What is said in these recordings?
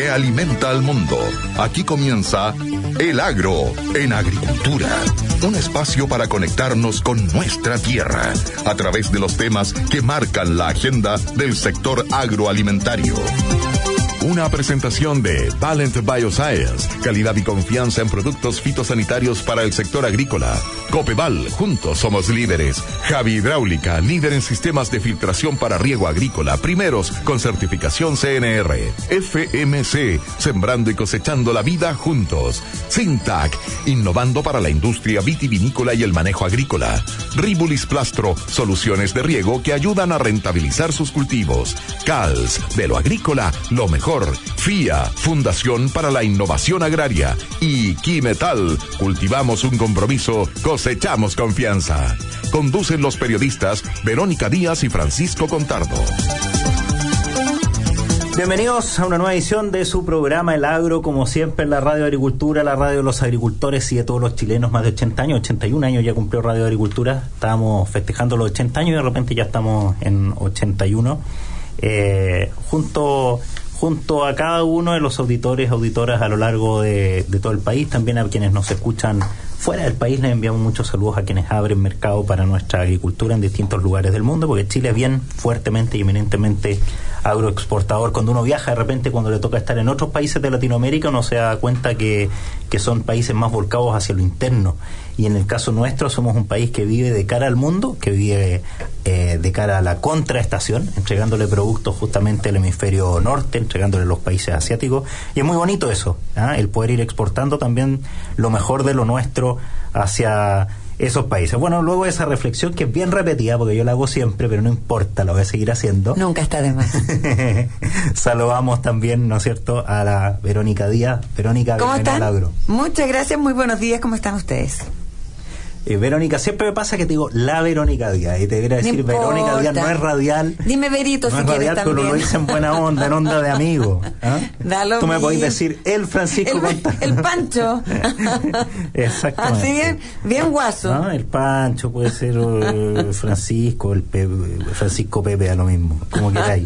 que alimenta al mundo. Aquí comienza El Agro en Agricultura. Un espacio para conectarnos con nuestra tierra a través de los temas que marcan la agenda del sector agroalimentario. Una presentación de Valent Bioscience, calidad y confianza en productos fitosanitarios para el sector agrícola. Copeval, juntos somos líderes. Javi Hidráulica, líder en sistemas de filtración para riego agrícola, primeros con certificación CNR. FMC, sembrando y cosechando la vida juntos. Sintac, innovando para la industria vitivinícola y el manejo agrícola. Ribulis Plastro, soluciones de riego que ayudan a rentabilizar sus cultivos. CALS, de lo agrícola, lo mejor. FIA, Fundación para la Innovación Agraria. Y Quimetal, cultivamos un compromiso, cosechamos confianza. Conducen los periodistas Verónica Díaz y Francisco Contardo. Bienvenidos a una nueva edición de su programa El Agro, como siempre en la Radio Agricultura, la radio de los agricultores y de todos los chilenos, más de 80 años, 81 años ya cumplió Radio Agricultura. Estábamos festejando los 80 años y de repente ya estamos en 81. Junto a cada uno de los auditoras a lo largo de todo el país, también a quienes nos escuchan fuera del país, les enviamos muchos saludos a quienes abren mercado para nuestra agricultura en distintos lugares del mundo, porque Chile es bien fuertemente y eminentemente agroexportador. Cuando uno viaja, de repente, cuando le toca estar en otros países de Latinoamérica, uno se da cuenta que son países más volcados hacia lo interno. Y en el caso nuestro, somos un país que vive de cara al mundo, que vive de cara a la contraestación, entregándole productos justamente al hemisferio norte, entregándole a los países asiáticos. Y es muy bonito eso, el poder ir exportando también lo mejor de lo nuestro hacia esos países. Bueno, luego de esa reflexión, que es bien repetida, porque yo la hago siempre, pero no importa, la voy a seguir haciendo. Nunca está de más. Saludamos también, ¿no es cierto?, a la Verónica Díaz. Verónica, ¿cómo están? Agro. Muchas gracias, muy buenos días, ¿cómo están ustedes? Verónica, siempre me pasa que te digo la Verónica Díaz y te debería decir Verónica Díaz, no es radial. Dime Verito no si es quieres radial, también. pero lo dice en buena onda, en onda de amigo. Tú me podés decir el Francisco el Pancho. Exactamente. Así bien guaso. El Pancho puede ser Francisco, Francisco Pepe, a lo mismo, como queráis.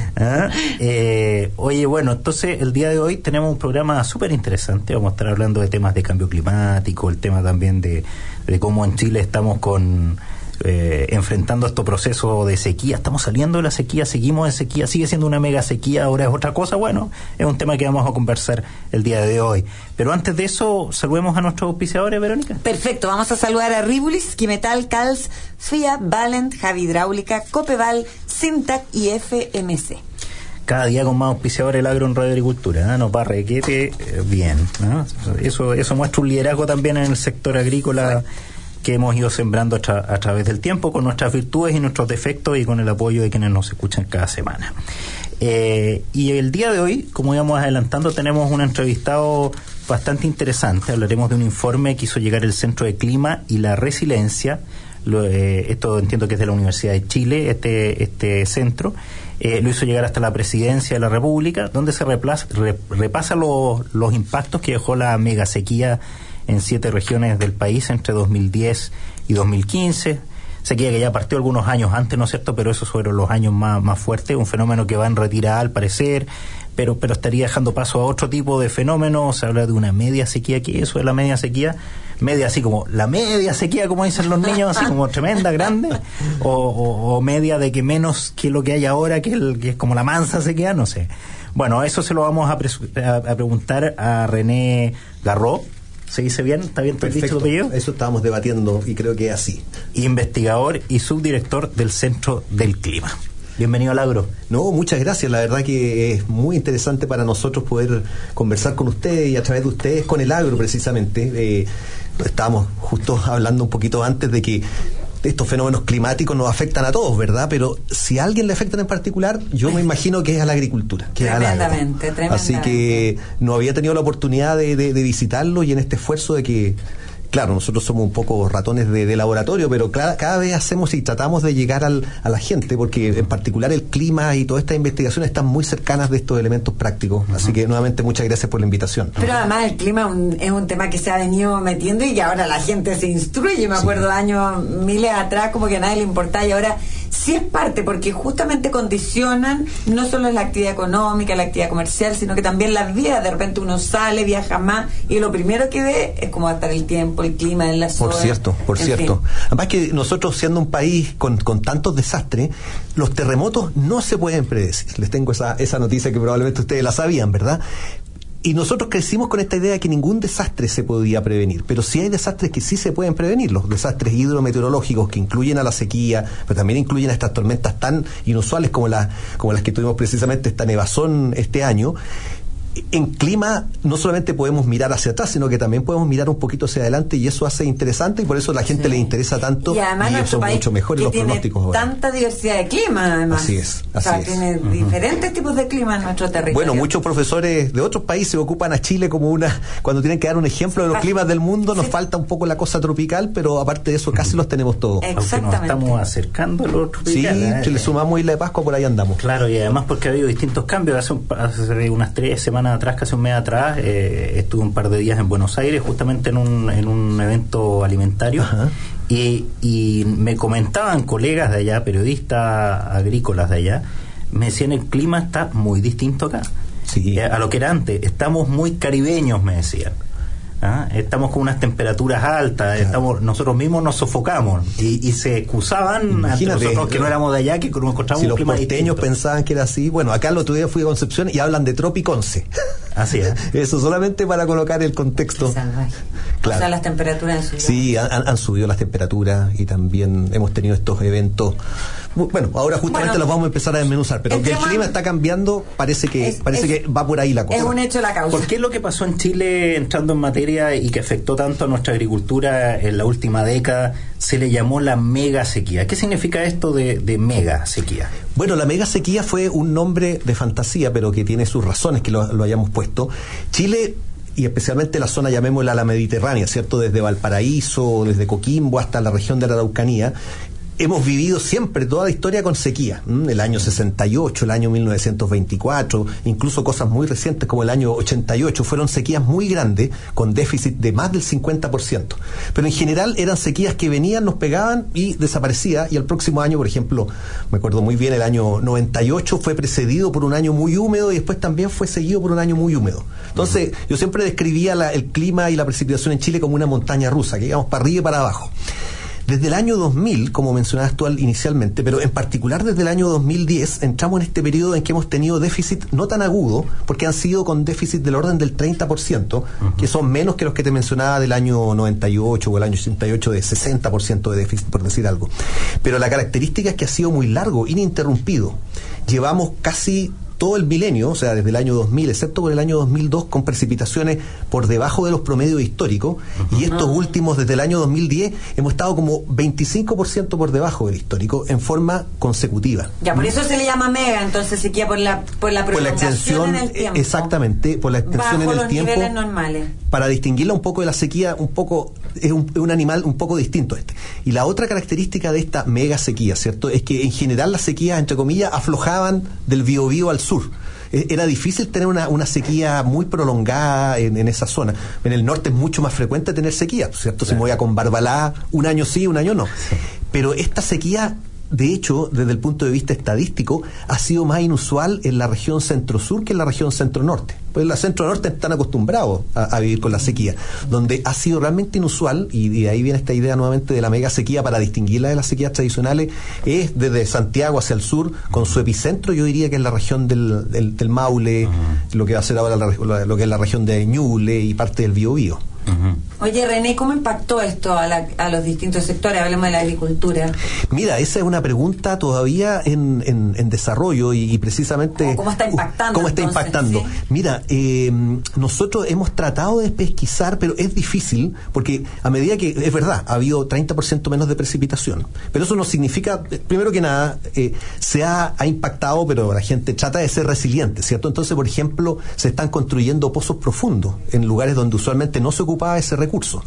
Oye, bueno, entonces el día de hoy tenemos un programa súper interesante. Vamos a estar hablando de temas de cambio climático, el tema también de cómo en Chile estamos enfrentando este proceso de sequía. Estamos saliendo de la sequía, seguimos en sequía, sigue siendo una mega sequía, ahora es otra cosa. Bueno, es un tema que vamos a conversar el día de hoy. Pero antes de eso, saludemos a nuestros auspiciadores, Verónica. Perfecto, vamos a saludar a Ribulis, Quimetal, CALS, FIA, Valent, Javi Hidráulica, Copeval, Sintac y FMC. Cada día con más auspiciadores el agro en Radio Agricultura, nos va requete bien, ¿no? Eso muestra un liderazgo también en el sector agrícola que hemos ido sembrando a través del tiempo, con nuestras virtudes y nuestros defectos y con el apoyo de quienes nos escuchan cada semana. Y el día de hoy, como íbamos adelantando, tenemos un entrevistado bastante interesante. Hablaremos de un informe que hizo llegar el Centro de Clima y la Resiliencia. Esto entiendo que es de la Universidad de Chile, este centro. Lo hizo llegar hasta la Presidencia de la República, donde se repasa los impactos que dejó la mega sequía en 7 regiones del país entre 2010 y 2015. Sequía que ya partió algunos años antes, ¿no es cierto?, pero esos fueron los años más fuertes, un fenómeno que va en retirada al parecer, pero estaría dejando paso a otro tipo de fenómenos. Se habla de una media sequía. ¿Qué es eso de la media sequía? Media así como la media sequía, como dicen los niños, así como tremenda, grande, o media de que menos que lo que hay ahora, que es como la mansa sequía, no sé. Bueno, eso se lo vamos a preguntar a René Garró. ¿Se dice bien? ¿Está bien dicho tu apellido? Eso estábamos debatiendo y creo que es así. Investigador y subdirector del Centro del Clima. Bienvenido al Agro. No, muchas gracias. La verdad que es muy interesante para nosotros poder conversar con ustedes y a través de ustedes con el agro, precisamente. Estábamos justo hablando un poquito antes de que estos fenómenos climáticos nos afectan a todos, ¿verdad? Pero si a alguien le afectan en particular, yo me imagino que es a la agricultura, que es al agro. Tremendamente. Así que no había tenido la oportunidad de visitarlo, y en este esfuerzo de que, claro, nosotros somos un poco ratones de laboratorio, pero cada vez hacemos y tratamos de llegar a la gente, porque en particular el clima y todas estas investigaciones están muy cercanas de estos elementos prácticos. Así que nuevamente muchas gracias por la invitación. Pero además el clima es un tema que se ha venido metiendo y que ahora la gente se instruye. Me acuerdo años miles atrás como que a nadie le importaba, y ahora sí es parte, porque justamente condicionan no solo la actividad económica, la actividad comercial, sino que también la vida. De repente uno sale, viaja más, y lo primero que ve es cómo va a estar el tiempo, el clima en la zona. Por cierto. Además que nosotros, siendo un país con tantos desastres, los terremotos no se pueden predecir. Les tengo esa noticia que probablemente ustedes la sabían, ¿verdad? Y nosotros crecimos con esta idea de que ningún desastre se podía prevenir, pero sí hay desastres que sí se pueden prevenir, los desastres hidrometeorológicos que incluyen a la sequía, pero también incluyen a estas tormentas tan inusuales como las que tuvimos precisamente esta nevazón este año. En clima no solamente podemos mirar hacia atrás, sino que también podemos mirar un poquito hacia adelante, y eso hace interesante, y por eso a la gente le interesa tanto, y además ellos son mucho mejores los pronósticos ahora. Tanta diversidad de clima, además. Así es. Tiene diferentes tipos de clima en nuestro territorio. Bueno, muchos profesores de otros países ocupan a Chile como cuando tienen que dar un ejemplo de los climas del mundo. Nos falta un poco la cosa tropical, pero aparte de eso casi los tenemos todos. Exactamente. Aunque nos estamos acercando a lo tropical. Sí, si le sumamos Isla de Pascua, por ahí andamos. Claro, y además porque ha habido distintos cambios. Hace unas 3 semanas atrás, casi un mes atrás, estuve un par de días en Buenos Aires, justamente en un evento alimentario. Ajá. Y me comentaban colegas de allá, periodistas agrícolas de allá, me decían: el clima está muy distinto acá, sí, a lo que era antes. Estamos muy caribeños, me decían. Estamos con unas temperaturas altas, claro. Nosotros mismos nos sofocamos, y se excusaban ante nosotros que no éramos de allá, que nos encontramos un clima distinto. Si los porteños pensaban que era así, bueno, acá el otro día fui a Concepción y hablan de Tropiconce. Así es. Eso solamente para colocar el contexto. Claro. O sea, las temperaturas han subido. Sí, han subido las temperaturas, y también hemos tenido estos eventos. Bueno, ahora justamente los vamos a empezar a desmenuzar, pero que el clima está cambiando, parece que va por ahí la cosa. Es un hecho la causa. ¿Por qué lo que pasó en Chile, entrando en materia, y que afectó tanto a nuestra agricultura en la última década, se le llamó la mega sequía? ¿Qué significa esto de mega sequía? Bueno, la mega sequía fue un nombre de fantasía, pero que tiene sus razones que lo hayamos puesto. Chile, y especialmente la zona, llamémosla la Mediterránea, ¿cierto? Desde Valparaíso, desde Coquimbo hasta la región de la Araucanía, hemos vivido siempre toda la historia con sequía. El año 68, el año 1924, incluso cosas muy recientes como el año 88, fueron sequías muy grandes, con déficit de más del 50%. Pero en general eran sequías que venían, nos pegaban y desaparecía, y el próximo año, por ejemplo, me acuerdo muy bien, el año 98 fue precedido por un año muy húmedo, y después también fue seguido por un año muy húmedo. Entonces, yo siempre describía el clima y la precipitación en Chile como una montaña rusa, que íbamos para arriba y para abajo. Desde el año 2000, como mencionabas tú inicialmente, pero en particular desde el año 2010, entramos en este periodo en que hemos tenido déficit no tan agudo, porque han sido con déficit del orden del 30%, que son menos que los que te mencionaba del año 98 o el año 88, de 60% de déficit, por decir algo. Pero la característica es que ha sido muy largo, ininterrumpido. Llevamos casi todo el milenio, o sea, desde el año 2000, excepto por el año 2002, con precipitaciones por debajo de los promedios históricos, y estos últimos, desde el año 2010, hemos estado como 25% por debajo del histórico, en forma consecutiva. Ya, por eso se le llama mega, entonces sequía por la prolongación en el tiempo. Exactamente, por la extensión bajo en el tiempo. Bajo los niveles normales. Para distinguirla un poco de la sequía, es un animal un poco distinto este. Y la otra característica de esta mega sequía, ¿cierto?, es que en general las sequías, entre comillas, aflojaban del Biobío al sur. Era difícil tener una sequía muy prolongada en esa zona. En el norte es mucho más frecuente tener sequía, ¿cierto? Claro. Si me voy a Conbarbalá, un año sí, un año no. Sí. Pero esta sequía, de hecho, desde el punto de vista estadístico, ha sido más inusual en la región centro-sur que en la región centro-norte. Pues en la centro-norte están acostumbrados a vivir con la sequía. Donde ha sido realmente inusual, y de ahí viene esta idea nuevamente de la mega sequía, para distinguirla de las sequías tradicionales, es desde Santiago hacia el sur, con su epicentro, yo diría que en la región del Maule, lo que va a ser ahora lo que es la región de Ñuble y parte del Biobío. Oye, René, ¿cómo impactó esto a los distintos sectores? Hablemos de la agricultura. Mira, esa es una pregunta todavía en desarrollo, y precisamente... ¿Cómo está impactando? ¿Cómo está impactando? ¿Sí? Mira, nosotros hemos tratado de pesquisar, pero es difícil, porque a medida que, es verdad, ha habido 30% menos de precipitación, pero eso no significa, primero que nada, se ha impactado, pero la gente trata de ser resiliente, ¿cierto? Entonces, por ejemplo, se están construyendo pozos profundos en lugares donde usualmente no se ocupaba ese recurso.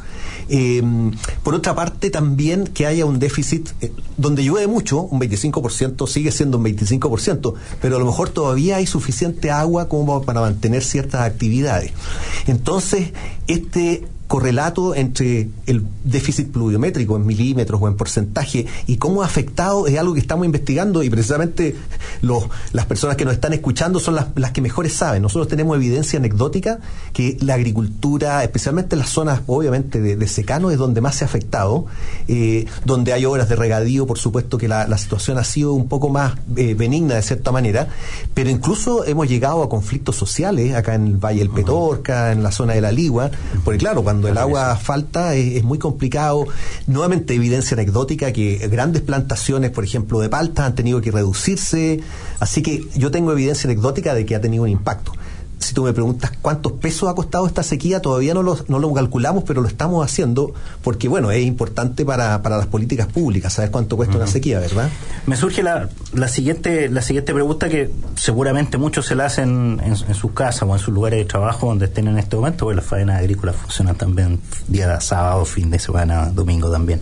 Por otra parte, también que haya un déficit, donde llueve mucho, un 25%, sigue siendo un 25%, pero a lo mejor todavía hay suficiente agua como para mantener ciertas actividades. Entonces, correlato entre el déficit pluviométrico en milímetros o en porcentaje y cómo ha afectado es algo que estamos investigando, y precisamente las personas que nos están escuchando son las que mejores saben. Nosotros tenemos evidencia anecdótica que la agricultura, especialmente en las zonas obviamente de secano, es donde más se ha afectado, donde hay obras de regadío, por supuesto que la situación ha sido un poco más benigna de cierta manera, pero incluso hemos llegado a conflictos sociales acá en el Valle del Petorca, en la zona de la Ligua, porque claro, cuando el agua falta es muy complicado. Nuevamente evidencia anecdótica que grandes plantaciones, por ejemplo, de palta han tenido que reducirse, así que yo tengo evidencia anecdótica de que ha tenido un impacto. Si tú me preguntas cuántos pesos ha costado esta sequía, todavía no lo calculamos, pero lo estamos haciendo porque, bueno, es importante para las políticas públicas saber cuánto cuesta una sequía, ¿verdad? Me surge la siguiente pregunta que seguramente muchos se la hacen en sus casas o en sus lugares de trabajo donde estén en este momento, porque las faenas agrícolas funcionan también día sábado, fin de semana, domingo también.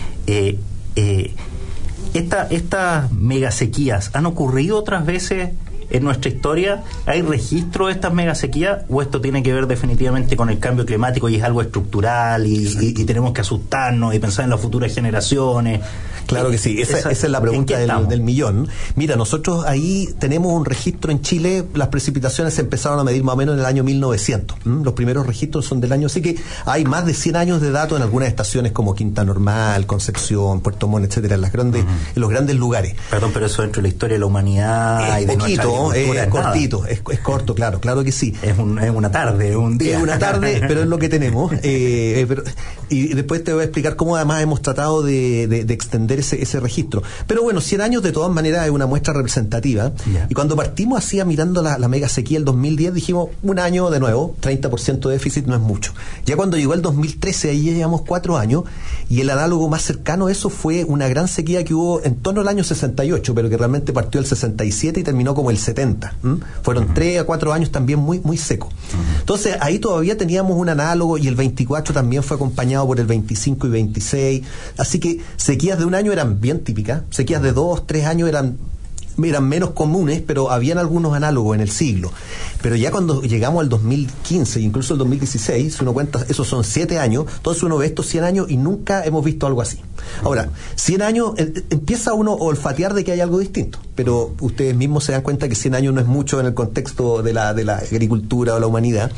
Estas megasequías han ocurrido otras veces en nuestra historia. ¿Hay registro de estas megasequías o esto tiene que ver definitivamente con el cambio climático y es algo estructural y tenemos que asustarnos y pensar en las futuras generaciones? Claro que sí, esa es la pregunta del millón. Mira, nosotros ahí tenemos un registro en Chile. Las precipitaciones se empezaron a medir más o menos en el año 1900. Los primeros registros son del año, así que hay más de 100 años de datos en algunas estaciones como Quinta Normal, Concepción, Puerto Montt, etcétera, en los grandes lugares. Perdón, pero eso dentro de la historia de la humanidad es y de poquito, es cortito, es corto, claro que sí. Es una tarde, un día. Es una tarde, pero es lo que tenemos. Y después te voy a explicar cómo además hemos tratado de extender ese registro. Pero bueno, 100 años de todas maneras es una muestra representativa. Yeah. Y cuando partimos así mirando la mega sequía del 2010, dijimos, un año de nuevo, 30% de déficit no es mucho. Ya cuando llegó el 2013, ahí ya llevamos 4 años, y el análogo más cercano a eso fue una gran sequía que hubo en torno al año 68, pero que realmente partió el 67 y terminó como el 70. Fueron 3 a 4 años también muy, muy seco. Entonces, ahí todavía teníamos un análogo, y el 24 también fue acompañado por el 25 y 26. Así que sequías de un año eran bien típicas, sequías de 2, 3 años eran menos comunes, pero habían algunos análogos en el siglo. Pero ya cuando llegamos al 2015, incluso el 2016, si uno cuenta, esos son 7 años, entonces uno ve estos 100 años y nunca hemos visto algo así. Ahora, 100 años, empieza uno a olfatear de que hay algo distinto, pero ustedes mismos se dan cuenta que 100 años no es mucho en el contexto de la agricultura o la humanidad.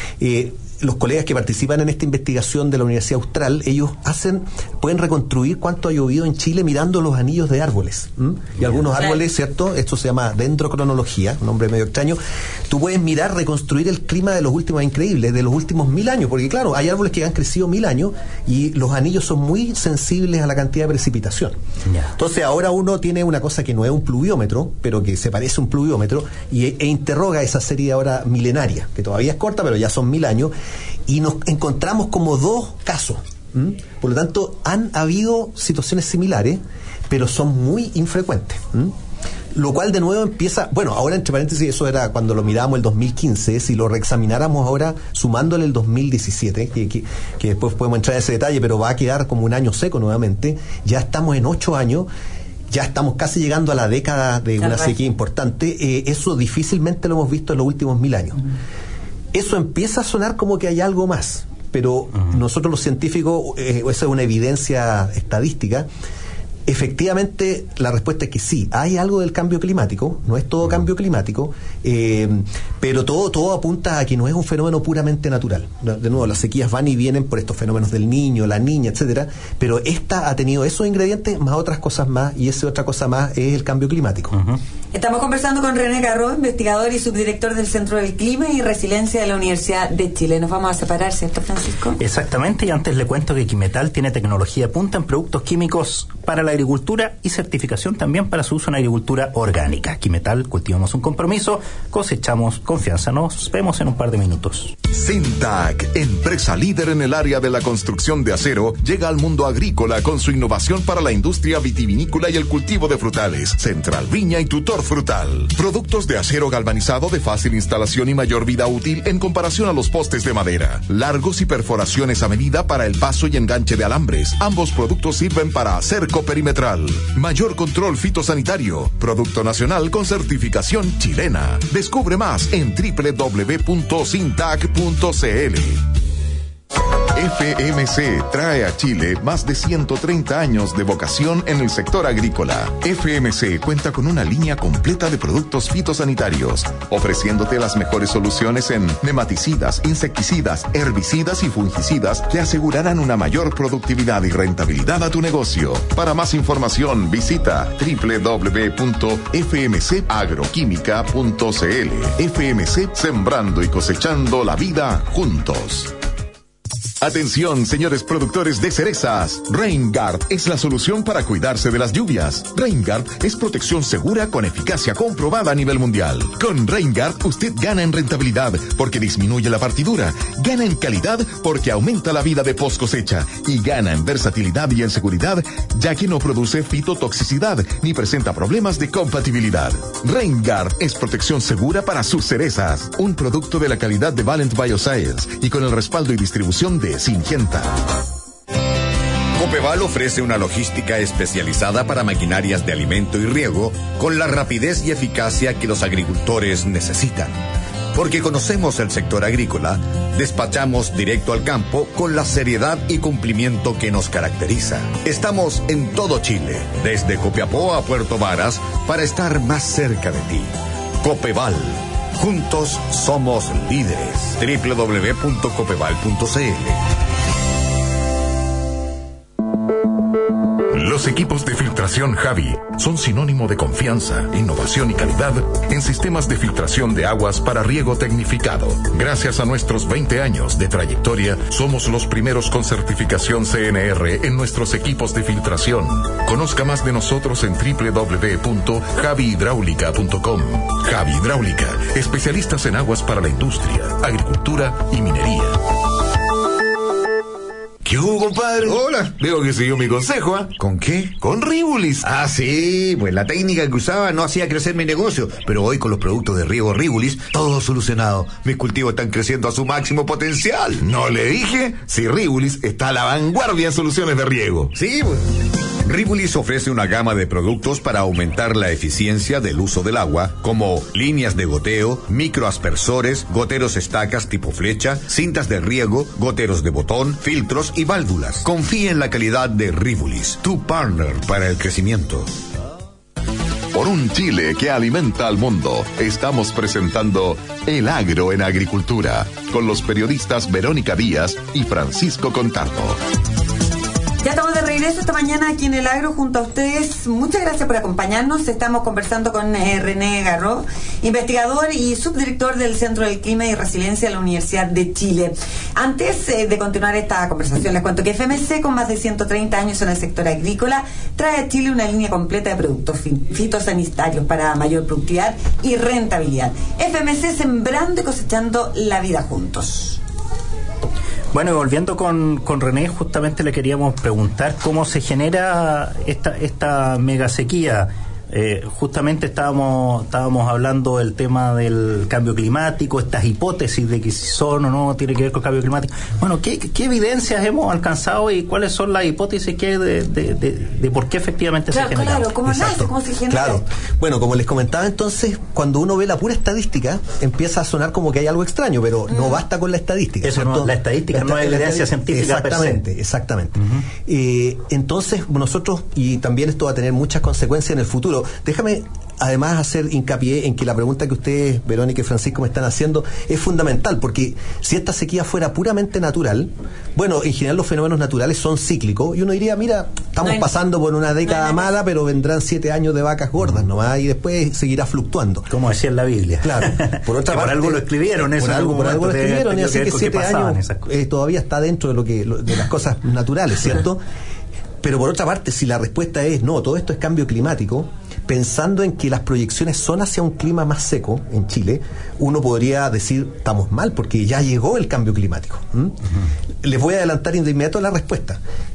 Los colegas que participan en esta investigación de la Universidad Austral, ellos pueden reconstruir cuánto ha llovido en Chile mirando los anillos de árboles. Y algunos árboles, ¿cierto? Esto se llama dendrocronología, un nombre medio extraño. Tú puedes reconstruir el clima de los últimos, increíbles, de los últimos 1000 años, porque claro, hay árboles que han crecido 1000 años y los anillos son muy sensibles a la cantidad de precipitación. Entonces ahora uno tiene una cosa que no es un pluviómetro, pero que se parece a un pluviómetro, e interroga esa serie ahora milenaria, que todavía es corta, pero ya son 1000 años, y nos encontramos como 2 casos. Por lo tanto, han habido situaciones similares, pero son muy infrecuentes. Lo cual de nuevo empieza, bueno, ahora entre paréntesis, eso era cuando lo mirábamos el 2015, si lo reexamináramos ahora sumándole el 2017, que después podemos entrar en ese detalle, pero va a quedar como un año seco nuevamente, ya estamos en 8 años, ya estamos casi llegando a la década de una sequía importante. Eso difícilmente lo hemos visto en los últimos 1000 años. Eso empieza a sonar como que hay algo más, pero nosotros los científicos, esa es una evidencia estadística. Efectivamente, la respuesta es que sí, hay algo del cambio climático, no es todo cambio climático, pero todo apunta a que no es un fenómeno puramente natural. De nuevo, las sequías van y vienen por estos fenómenos del niño, la niña, etcétera, pero esta ha tenido esos ingredientes más otras cosas más, y esa otra cosa más es el cambio climático. Estamos conversando con René Garro, investigador y subdirector del Centro del Clima y Resiliencia de la Universidad de Chile. Nos vamos a separar, ¿cierto, Francisco? Exactamente, y antes le cuento que Quimetal tiene tecnología punta en productos químicos para la agricultura y certificación también para su uso en agricultura orgánica. Quimetal, cultivamos un compromiso, cosechamos confianza. Nos vemos en un par de minutos. Sintac, empresa líder en el área de la construcción de acero, llega al mundo agrícola con su innovación para la industria vitivinícola y el cultivo de frutales. Central Viña y Tutor Frutal. Productos de acero galvanizado de fácil instalación y mayor vida útil en comparación a los postes de madera. Largos y perforaciones a medida para el paso y enganche de alambres. Ambos productos sirven para cerco perimetral. Mayor control fitosanitario. Producto nacional con certificación chilena. Descubre más en www.sintac.cl. FMC trae a Chile más de 130 años de vocación en el sector agrícola. FMC cuenta con una línea completa de productos fitosanitarios, ofreciéndote las mejores soluciones en nematicidas, insecticidas, herbicidas y fungicidas que asegurarán una mayor productividad y rentabilidad a tu negocio. Para más información, visita www.fmcagroquímica.cl. FMC, sembrando y cosechando la vida juntos. Atención, señores productores de cerezas. Raingard es la solución para cuidarse de las lluvias. Raingard es protección segura con eficacia comprobada a nivel mundial. Con Raingard usted gana en rentabilidad porque disminuye la partidura, gana en calidad porque aumenta la vida de post cosecha y gana en versatilidad y en seguridad ya que no produce fitotoxicidad ni presenta problemas de compatibilidad. Raingard es protección segura para sus cerezas. Un producto de la calidad de Valent Bioscience y con el respaldo y distribución de Syngenta. Copeval ofrece una logística especializada para maquinarias de alimento y riego con la rapidez y eficacia que los agricultores necesitan. Porque conocemos el sector agrícola, despachamos directo al campo con la seriedad y cumplimiento que nos caracteriza. Estamos en todo Chile, desde Copiapó a Puerto Varas, para estar más cerca de ti. Copeval. Juntos somos líderes. www.copeval.cl. Los equipos de filtración Javi son sinónimo de confianza, innovación y calidad en sistemas de filtración de aguas para riego tecnificado. Gracias a nuestros 20 años de trayectoria, somos los primeros con certificación CNR en nuestros equipos de filtración. Conozca más de nosotros en www.javihidráulica.com. Javi Hidráulica, especialistas en aguas para la industria, agricultura y minería. ¿Qué hubo, compadre? Hola. Veo que siguió mi consejo, ¿ah? ¿Con qué? Con Rivulis. Ah, sí, pues la técnica que usaba no hacía crecer mi negocio, pero hoy con los productos de riego Rivulis, todo solucionado. Mis cultivos están creciendo a su máximo potencial. ¿No le dije? Si Rivulis está a la vanguardia en soluciones de riego. Sí, pues. Rivulis ofrece una gama de productos para aumentar la eficiencia del uso del agua, como líneas de goteo, microaspersores, goteros estacas tipo flecha, cintas de riego, goteros de botón, filtros y válvulas. Confía en la calidad de Rivulis, tu partner para el crecimiento. Por un Chile que alimenta al mundo, estamos presentando El Agro en Agricultura, con los periodistas Verónica Díaz y Francisco Contardo. Ya estamos de regreso esta mañana aquí en El Agro junto a ustedes. Muchas gracias por acompañarnos. Estamos conversando con René Garro, investigador y subdirector del Centro del Clima y Resiliencia de la Universidad de Chile. Antes de continuar esta conversación, les cuento que FMC, con más de 130 años en el sector agrícola, trae a Chile una línea completa de productos fitosanitarios para mayor productividad y rentabilidad. FMC, sembrando y cosechando la vida juntos. Bueno, y volviendo con René, justamente le queríamos preguntar cómo se genera esta mega sequía. Justamente estábamos hablando del tema del cambio climático, estas hipótesis de que si son o no tiene que ver con el cambio climático. Bueno, ¿qué evidencias hemos alcanzado y cuáles son las hipótesis que hay de por qué efectivamente se genera? Claro, ¿cómo nace? ¿Cómo se genera? Claro. Bueno, como les comentaba entonces, cuando uno ve la pura estadística, empieza a sonar como que hay algo extraño, pero no basta con la estadística. Eso no, la estadística no es evidencia científica. Exactamente. Entonces, nosotros, y también esto va a tener muchas consecuencias en el futuro. Déjame además hacer hincapié en que la pregunta que ustedes, Verónica y Francisco, me están haciendo es fundamental, porque si esta sequía fuera puramente natural, bueno, en general los fenómenos naturales son cíclicos, y uno diría, mira, estamos pasando por una década mala, pero vendrán 7 años de vacas gordas nomás, y después seguirá fluctuando. Como decía en la Biblia. Claro. Por otra parte, por algo lo escribieron, eso. Por algo lo escribieron, y así que 7 años todavía está dentro de las cosas naturales, ¿cierto? Pero por otra parte, si la respuesta es no, todo esto es cambio climático, pensando en que las proyecciones son hacia un clima más seco en Chile, uno podría decir, estamos mal, porque ya llegó el cambio climático. Les voy a adelantar de inmediato la respuesta.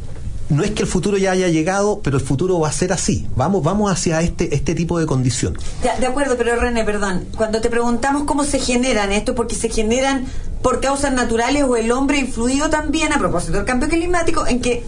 no es que el futuro ya haya llegado, pero el futuro va a ser así. Vamos hacia este tipo de condición. De acuerdo, pero René, perdón, cuando te preguntamos cómo se generan esto, porque se generan por causas naturales o el hombre ha influido también, a propósito del cambio climático, en que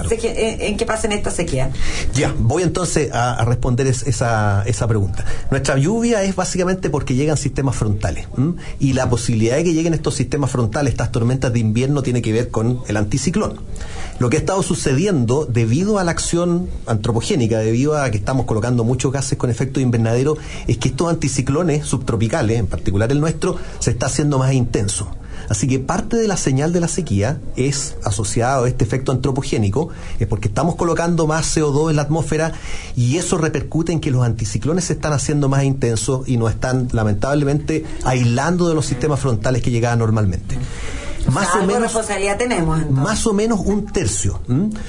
en que pasen esta sequía. Ya, voy entonces a responder esa pregunta. Nuestra lluvia es básicamente porque llegan sistemas frontales, y la posibilidad de que lleguen estos sistemas frontales, estas tormentas de invierno, tiene que ver con el anticiclón. Lo que ha estado sucediendo debido a la acción antropogénica, debido a que estamos colocando muchos gases con efecto invernadero, es que estos anticiclones subtropicales, en particular el nuestro, se está haciendo más intenso. Así que parte de la señal de la sequía es asociada a este efecto antropogénico, es porque estamos colocando más CO2 en la atmósfera, y eso repercute en que los anticiclones se están haciendo más intensos y nos están lamentablemente aislando de los sistemas frontales que llegaban normalmente. Más o menos responsabilidad tenemos, entonces. Más o menos un tercio.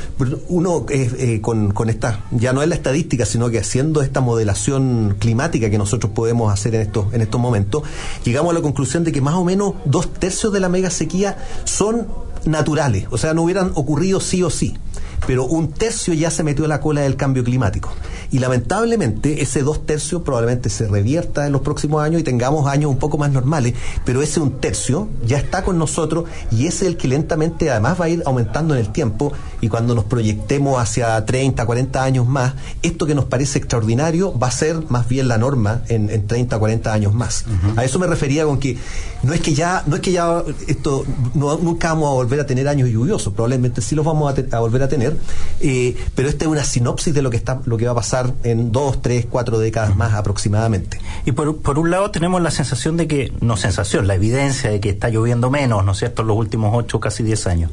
Uno con esta, ya no es la estadística, sino que haciendo esta modelación climática que nosotros podemos hacer en estos momentos, llegamos a la conclusión de que más o menos 2/3 de la mega sequía son naturales, o sea, no hubieran ocurrido sí o sí, pero 1/3 ya se metió a la cola del cambio climático, y lamentablemente ese 2/3 probablemente se revierta en los próximos años y tengamos años un poco más normales, pero ese 1/3 ya está con nosotros, y es el que lentamente además va a ir aumentando en el tiempo, y cuando nos proyectemos hacia 30, 40 años más, esto que nos parece extraordinario va a ser más bien la norma en 30, 40 años más. A eso me refería con que no es que ya esto nunca vamos a volver a tener años lluviosos, probablemente sí los vamos a volver a tener, pero esta es una sinopsis de lo que va a pasar en 2, 3, 4 décadas más aproximadamente. Y por un lado tenemos la sensación de que, la evidencia de que está lloviendo menos, ¿no es cierto?, en los últimos 8, casi 10 años.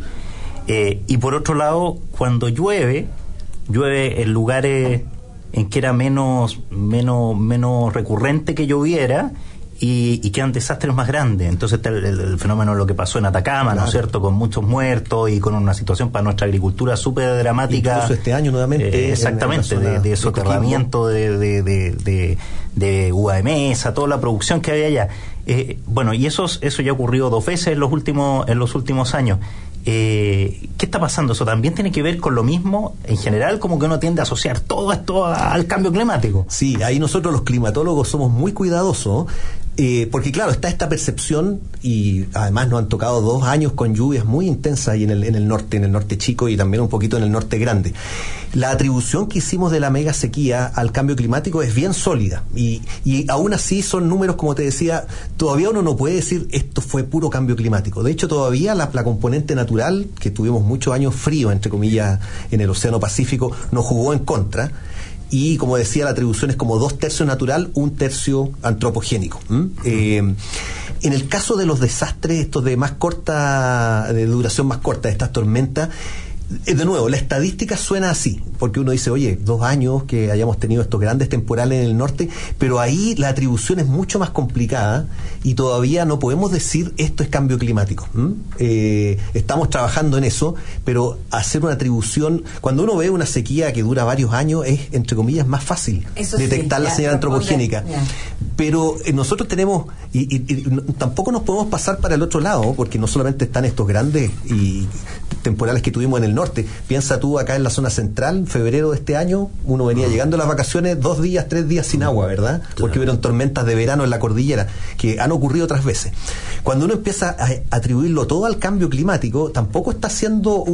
Y por otro lado, cuando llueve en lugares en que era menos recurrente que lloviera, y quedan desastres más grandes. Entonces está el fenómeno de lo que pasó en Atacama, claro, ¿no es cierto?, con muchos muertos y con una situación para nuestra agricultura súper dramática. Incluso este año nuevamente. Exactamente, de soterramiento de uva de mesa, toda la producción que había allá. Y eso ya ocurrió 2 veces en los últimos años. ¿Qué está pasando? ¿Eso también tiene que ver con lo mismo en general, como que uno tiende a asociar todo esto al cambio climático? Sí, ahí nosotros los climatólogos somos muy cuidadosos, porque claro, está esta percepción, y además nos han tocado 2 años con lluvias muy intensas ahí en el norte chico, y también un poquito en el norte grande. La atribución que hicimos de la mega sequía al cambio climático es bien sólida, y aún así son números, como te decía, todavía uno no puede decir esto fue puro cambio climático. De hecho, todavía la componente natural, que tuvimos muchos años fríos, entre comillas, en el Océano Pacífico, nos jugó en contra. Y como decía, la atribución es como 2/3 natural, 1/3 antropogénico. En el caso de los desastres, estos de duración más corta, de estas tormentas, de nuevo, la estadística suena así, porque uno dice, oye, 2 años que hayamos tenido estos grandes temporales en el norte, pero ahí la atribución es mucho más complicada, y todavía no podemos decir esto es cambio climático. Estamos trabajando en eso, pero hacer una atribución, cuando uno ve una sequía que dura varios años, es, entre comillas, más fácil detectar la señal antropogénica. Pero nosotros tenemos, y tampoco nos podemos pasar para el otro lado, porque no solamente están estos grandes y temporales que tuvimos en el norte. Piensa tú acá en la zona central, en febrero de este año, uno venía llegando a las vacaciones 2 días, 3 días sin agua, ¿verdad? Porque hubieron tormentas de verano en la cordillera, que han ocurrido otras veces. Cuando uno empieza a atribuirlo todo al cambio climático, tampoco está haciendo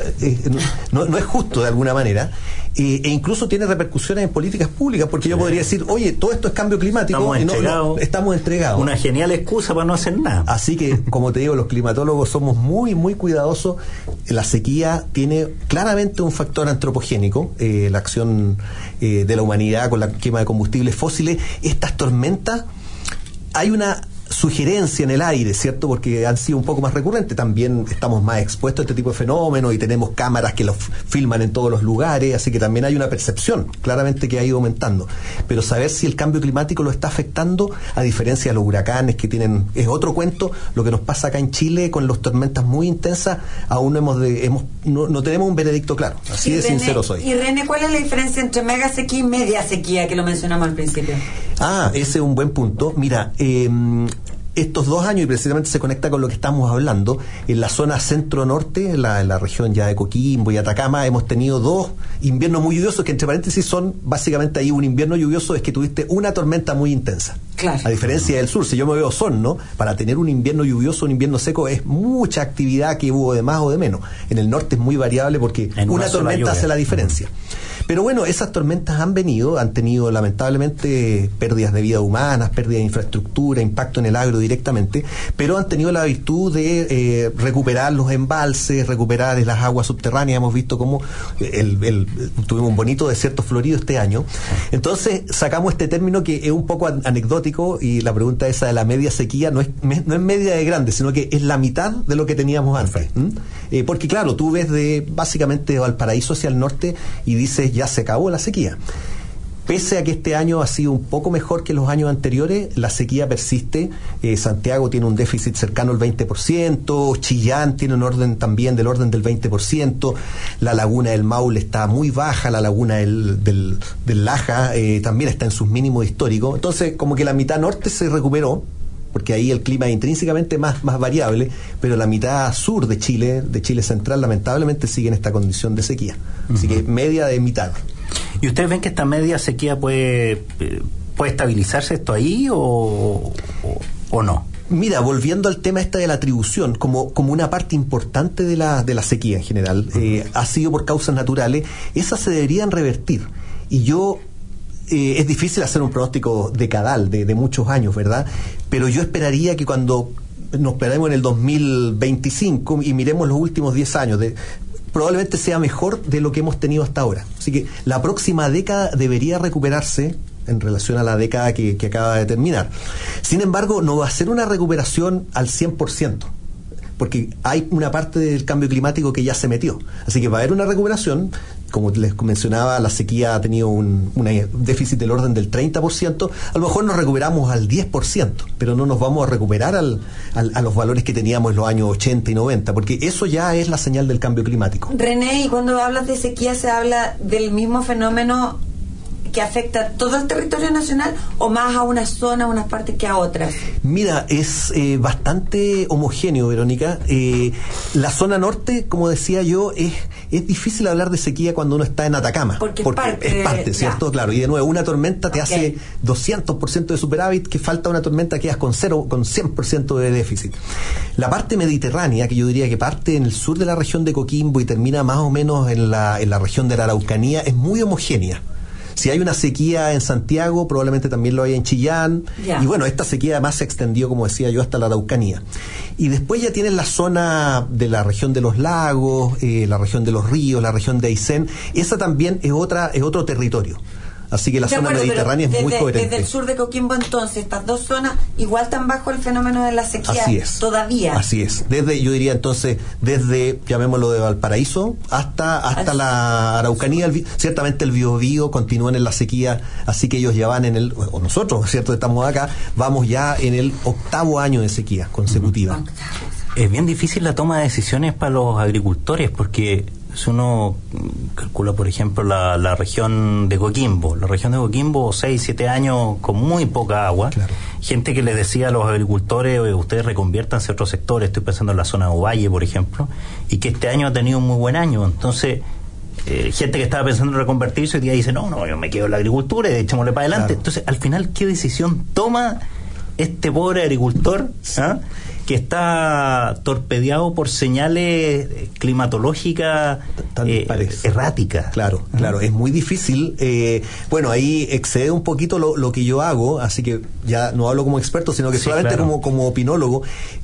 no es justo de alguna manera, e incluso tiene repercusiones en políticas públicas, porque yo podría decir, oye, todo esto es cambio climático, estamos entregados. Una genial excusa para no hacer nada. Así que, como te digo, los climatólogos somos muy, muy cuidadosos. La sequía tiene claramente un factor antropogénico, la acción de la humanidad con la quema de combustibles fósiles. Estas tormentas, hay una sugerencia en el aire, ¿cierto?, porque han sido un poco más recurrentes. También estamos más expuestos a este tipo de fenómenos y tenemos cámaras que los filman en todos los lugares, así que también hay una percepción claramente que ha ido aumentando. Pero saber si el cambio climático lo está afectando, a diferencia de los huracanes, que es otro cuento. Lo que nos pasa acá en Chile con las tormentas muy intensas, aún no tenemos un veredicto claro. Así de sincero soy. Y René, ¿cuál es la diferencia entre mega sequía y media sequía, que lo mencionamos al principio? Ese es un buen punto. Mira, estos 2 años, y precisamente se conecta con lo que estamos hablando, en la zona centro-norte, en la región ya de Coquimbo y Atacama, hemos tenido 2 inviernos muy lluviosos, que entre paréntesis son básicamente ahí un invierno lluvioso, es que tuviste una tormenta muy intensa. Claro. A diferencia del sur, si yo me veo Osorno, para tener un invierno lluvioso, un invierno seco, es mucha actividad que hubo de más o de menos. En el norte es muy variable porque una tormenta hace la diferencia. Pero bueno, esas tormentas han tenido lamentablemente pérdidas de vida humanas, pérdida de infraestructura, impacto en el agro directamente, pero han tenido la virtud de recuperar los embalses, recuperar las aguas subterráneas. Hemos visto cómo tuvimos un bonito desierto florido este año. Entonces sacamos este término que es un poco anecdótico, y la pregunta esa de la media sequía no es media de grande, sino que es la mitad de lo que teníamos antes. Porque claro, tú ves básicamente de Valparaíso hacia el norte y dices, ya se acabó la sequía. Pese a que este año ha sido un poco mejor que los años anteriores, la sequía persiste. Santiago tiene un déficit cercano al 20%, Chillán tiene un orden también del orden del 20%, la laguna del Maule está muy baja, la laguna del Laja también está en sus mínimos históricos. Entonces, como que la mitad norte se recuperó, porque ahí el clima es intrínsecamente más variable, pero la mitad sur de Chile central, lamentablemente sigue en esta condición de sequía. Así que media de mitad. ¿Y ustedes ven que esta media sequía puede estabilizarse esto ahí o no? Mira, volviendo al tema de la atribución, como una parte importante de la sequía en general, ha sido por causas naturales, esas se deberían revertir. Y es difícil hacer un pronóstico decadal de muchos años, ¿verdad? Pero yo esperaría que cuando nos esperemos en el 2025 y miremos los últimos 10 años, probablemente sea mejor de lo que hemos tenido hasta ahora. Así que la próxima década debería recuperarse en relación a la década que acaba de terminar. Sin embargo, no va a ser una recuperación al 100%. Porque hay una parte del cambio climático que ya se metió. Así que va a haber una recuperación. Como les mencionaba, la sequía ha tenido un déficit del orden del 30%. A lo mejor nos recuperamos al 10%, pero no nos vamos a recuperar a los valores que teníamos en los años 80 y 90, porque eso ya es la señal del cambio climático. René, y cuando hablas de sequía, ¿se habla del mismo fenómeno que afecta a todo el territorio nacional o más a una zona, a unas partes que a otras? Mira, es bastante homogéneo, Verónica. La zona norte, como decía yo, es difícil hablar de sequía cuando uno está en Atacama. Porque es parte, ¿cierto? Ya. Claro, y de nuevo, una tormenta te hace 200% de superávit, que falta una tormenta quedas con 100% de déficit. La parte mediterránea, que yo diría que parte en el sur de la región de Coquimbo y termina más o menos en la región de la Araucanía, es muy homogénea. Si hay una sequía en Santiago, probablemente también lo hay en Chillán. Ya. Y bueno, esta sequía además se extendió, como decía yo, hasta la Araucanía. Y después ya tienes la zona de la región de los lagos, la región de los ríos, la región de Aysén. Esa también es otro territorio. Así que la zona mediterránea es muy coherente. Desde el sur de Coquimbo, entonces, estas dos zonas igual están bajo el fenómeno de la sequía. Así es. Todavía. Así es. Yo diría entonces, llamémoslo de Valparaíso hasta la Araucanía, ciertamente el Biobío continúan en la sequía, así que ellos ya van o nosotros, ¿cierto? Estamos acá, vamos ya en el 8º año de sequía consecutiva. Es bien difícil la toma de decisiones para los agricultores, porque si uno calcula, por ejemplo, la región de Coquimbo, 6-7 años con muy poca agua, claro. Gente que les decía a los agricultores, ustedes reconviértanse a otros sectores, estoy pensando en la zona de Ovalle, por ejemplo, y que este año ha tenido un muy buen año. Entonces, gente que estaba pensando en reconvertirse hoy día dice, no, yo me quedo en la agricultura y echémosle para adelante. Claro. Entonces, al final, ¿qué decisión toma este pobre agricultor? Sí. Que está torpedeado por señales climatológicas erráticas. Claro, es muy difícil. Bueno, ahí excede un poquito lo que yo hago, así que ya no hablo como experto, sino que solamente claro. como opinólogo.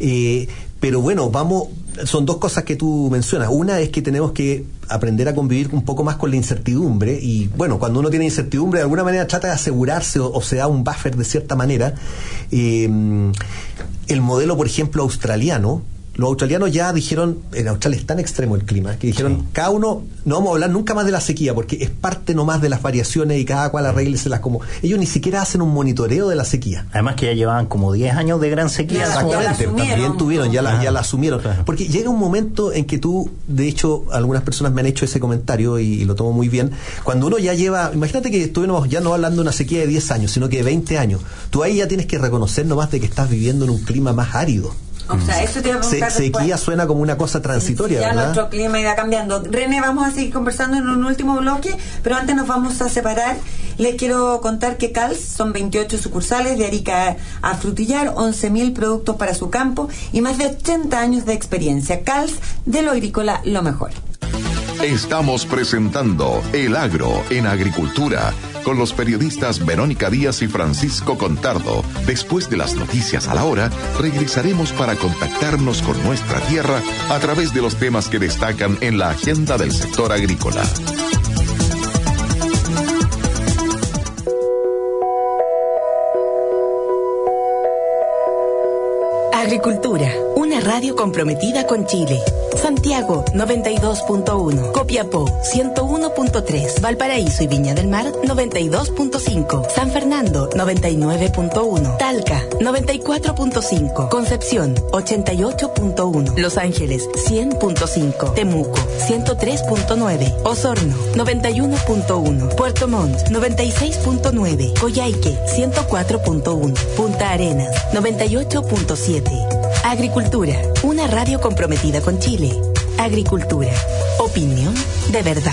Pero bueno, son dos cosas que tú mencionas. Una es que tenemos que aprender a convivir un poco más con la incertidumbre, y bueno, cuando uno tiene incertidumbre de alguna manera trata de asegurarse o se da un buffer de cierta manera. El modelo, por ejemplo, australiano los australianos ya dijeron, en Australia es tan extremo el clima, que dijeron, cada uno, no vamos a hablar nunca más de la sequía, porque es parte nomás de las variaciones y cada cual arrégleselas como... Ellos ni siquiera hacen un monitoreo de la sequía. Además que ya llevaban como 10 años de gran sequía. Exactamente, también tuvieron, ya la asumieron. Claro. Porque llega un momento en que tú, de hecho, algunas personas me han hecho ese comentario y lo tomo muy bien, cuando uno ya lleva, imagínate que estuvimos ya no hablando de una sequía de 10 años, sino que de 20 años, tú ahí ya tienes que reconocer nomás de que estás viviendo en un clima más árido. O sea, eso te iba a preguntar sequía suena como una cosa transitoria, ya ¿verdad? Nuestro clima irá cambiando. René, vamos a seguir conversando en un último bloque, pero antes nos vamos a separar. Les quiero contar que CALS son 28 sucursales de Arica a Frutillar, 11.000 productos para su campo y más de 80 años de experiencia. CALS, de lo agrícola, lo mejor. Estamos presentando El Agro en Agricultura con los periodistas Verónica Díaz y Francisco Contardo. Después de las noticias a la hora, regresaremos para contactarnos con nuestra tierra a través de los temas que destacan en la agenda del sector agrícola. Agricultura, una radio comprometida con Chile. Santiago 92.1, Copiapó 101.3, Valparaíso y Viña del Mar 92.5, San Fernando 99.1, Talca 94.5, Concepción 88.1, Los Ángeles 100.5, Temuco 103.9, Osorno 91.1, Puerto Montt 96.9, Coyhaique 104.1, Punta Arenas 98.7. Agricultura, una radio comprometida con Chile. Agricultura, opinión de verdad.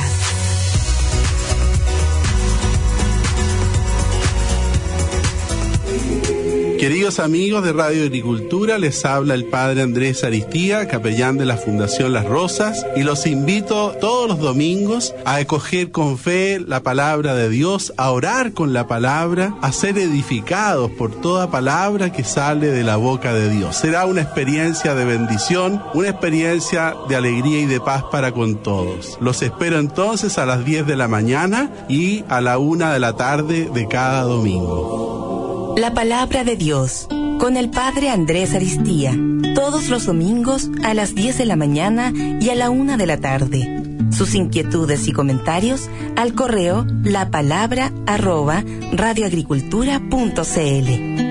Queridos amigos de Radio Agricultura, les habla el padre Andrés Aristía, capellán de la Fundación Las Rosas, y los invito todos los domingos a acoger con fe la palabra de Dios, a orar con la palabra, a ser edificados por toda palabra que sale de la boca de Dios. Será una experiencia de bendición, una experiencia de alegría y de paz para con todos. Los espero entonces a las 10 de la mañana y a la 1 de la tarde de cada domingo. La palabra de Dios, con el padre Andrés Aristía, todos los domingos a las 10 de la mañana y a la 1 de la tarde. Sus inquietudes y comentarios al correo lapalabra@radioagricultura.cl.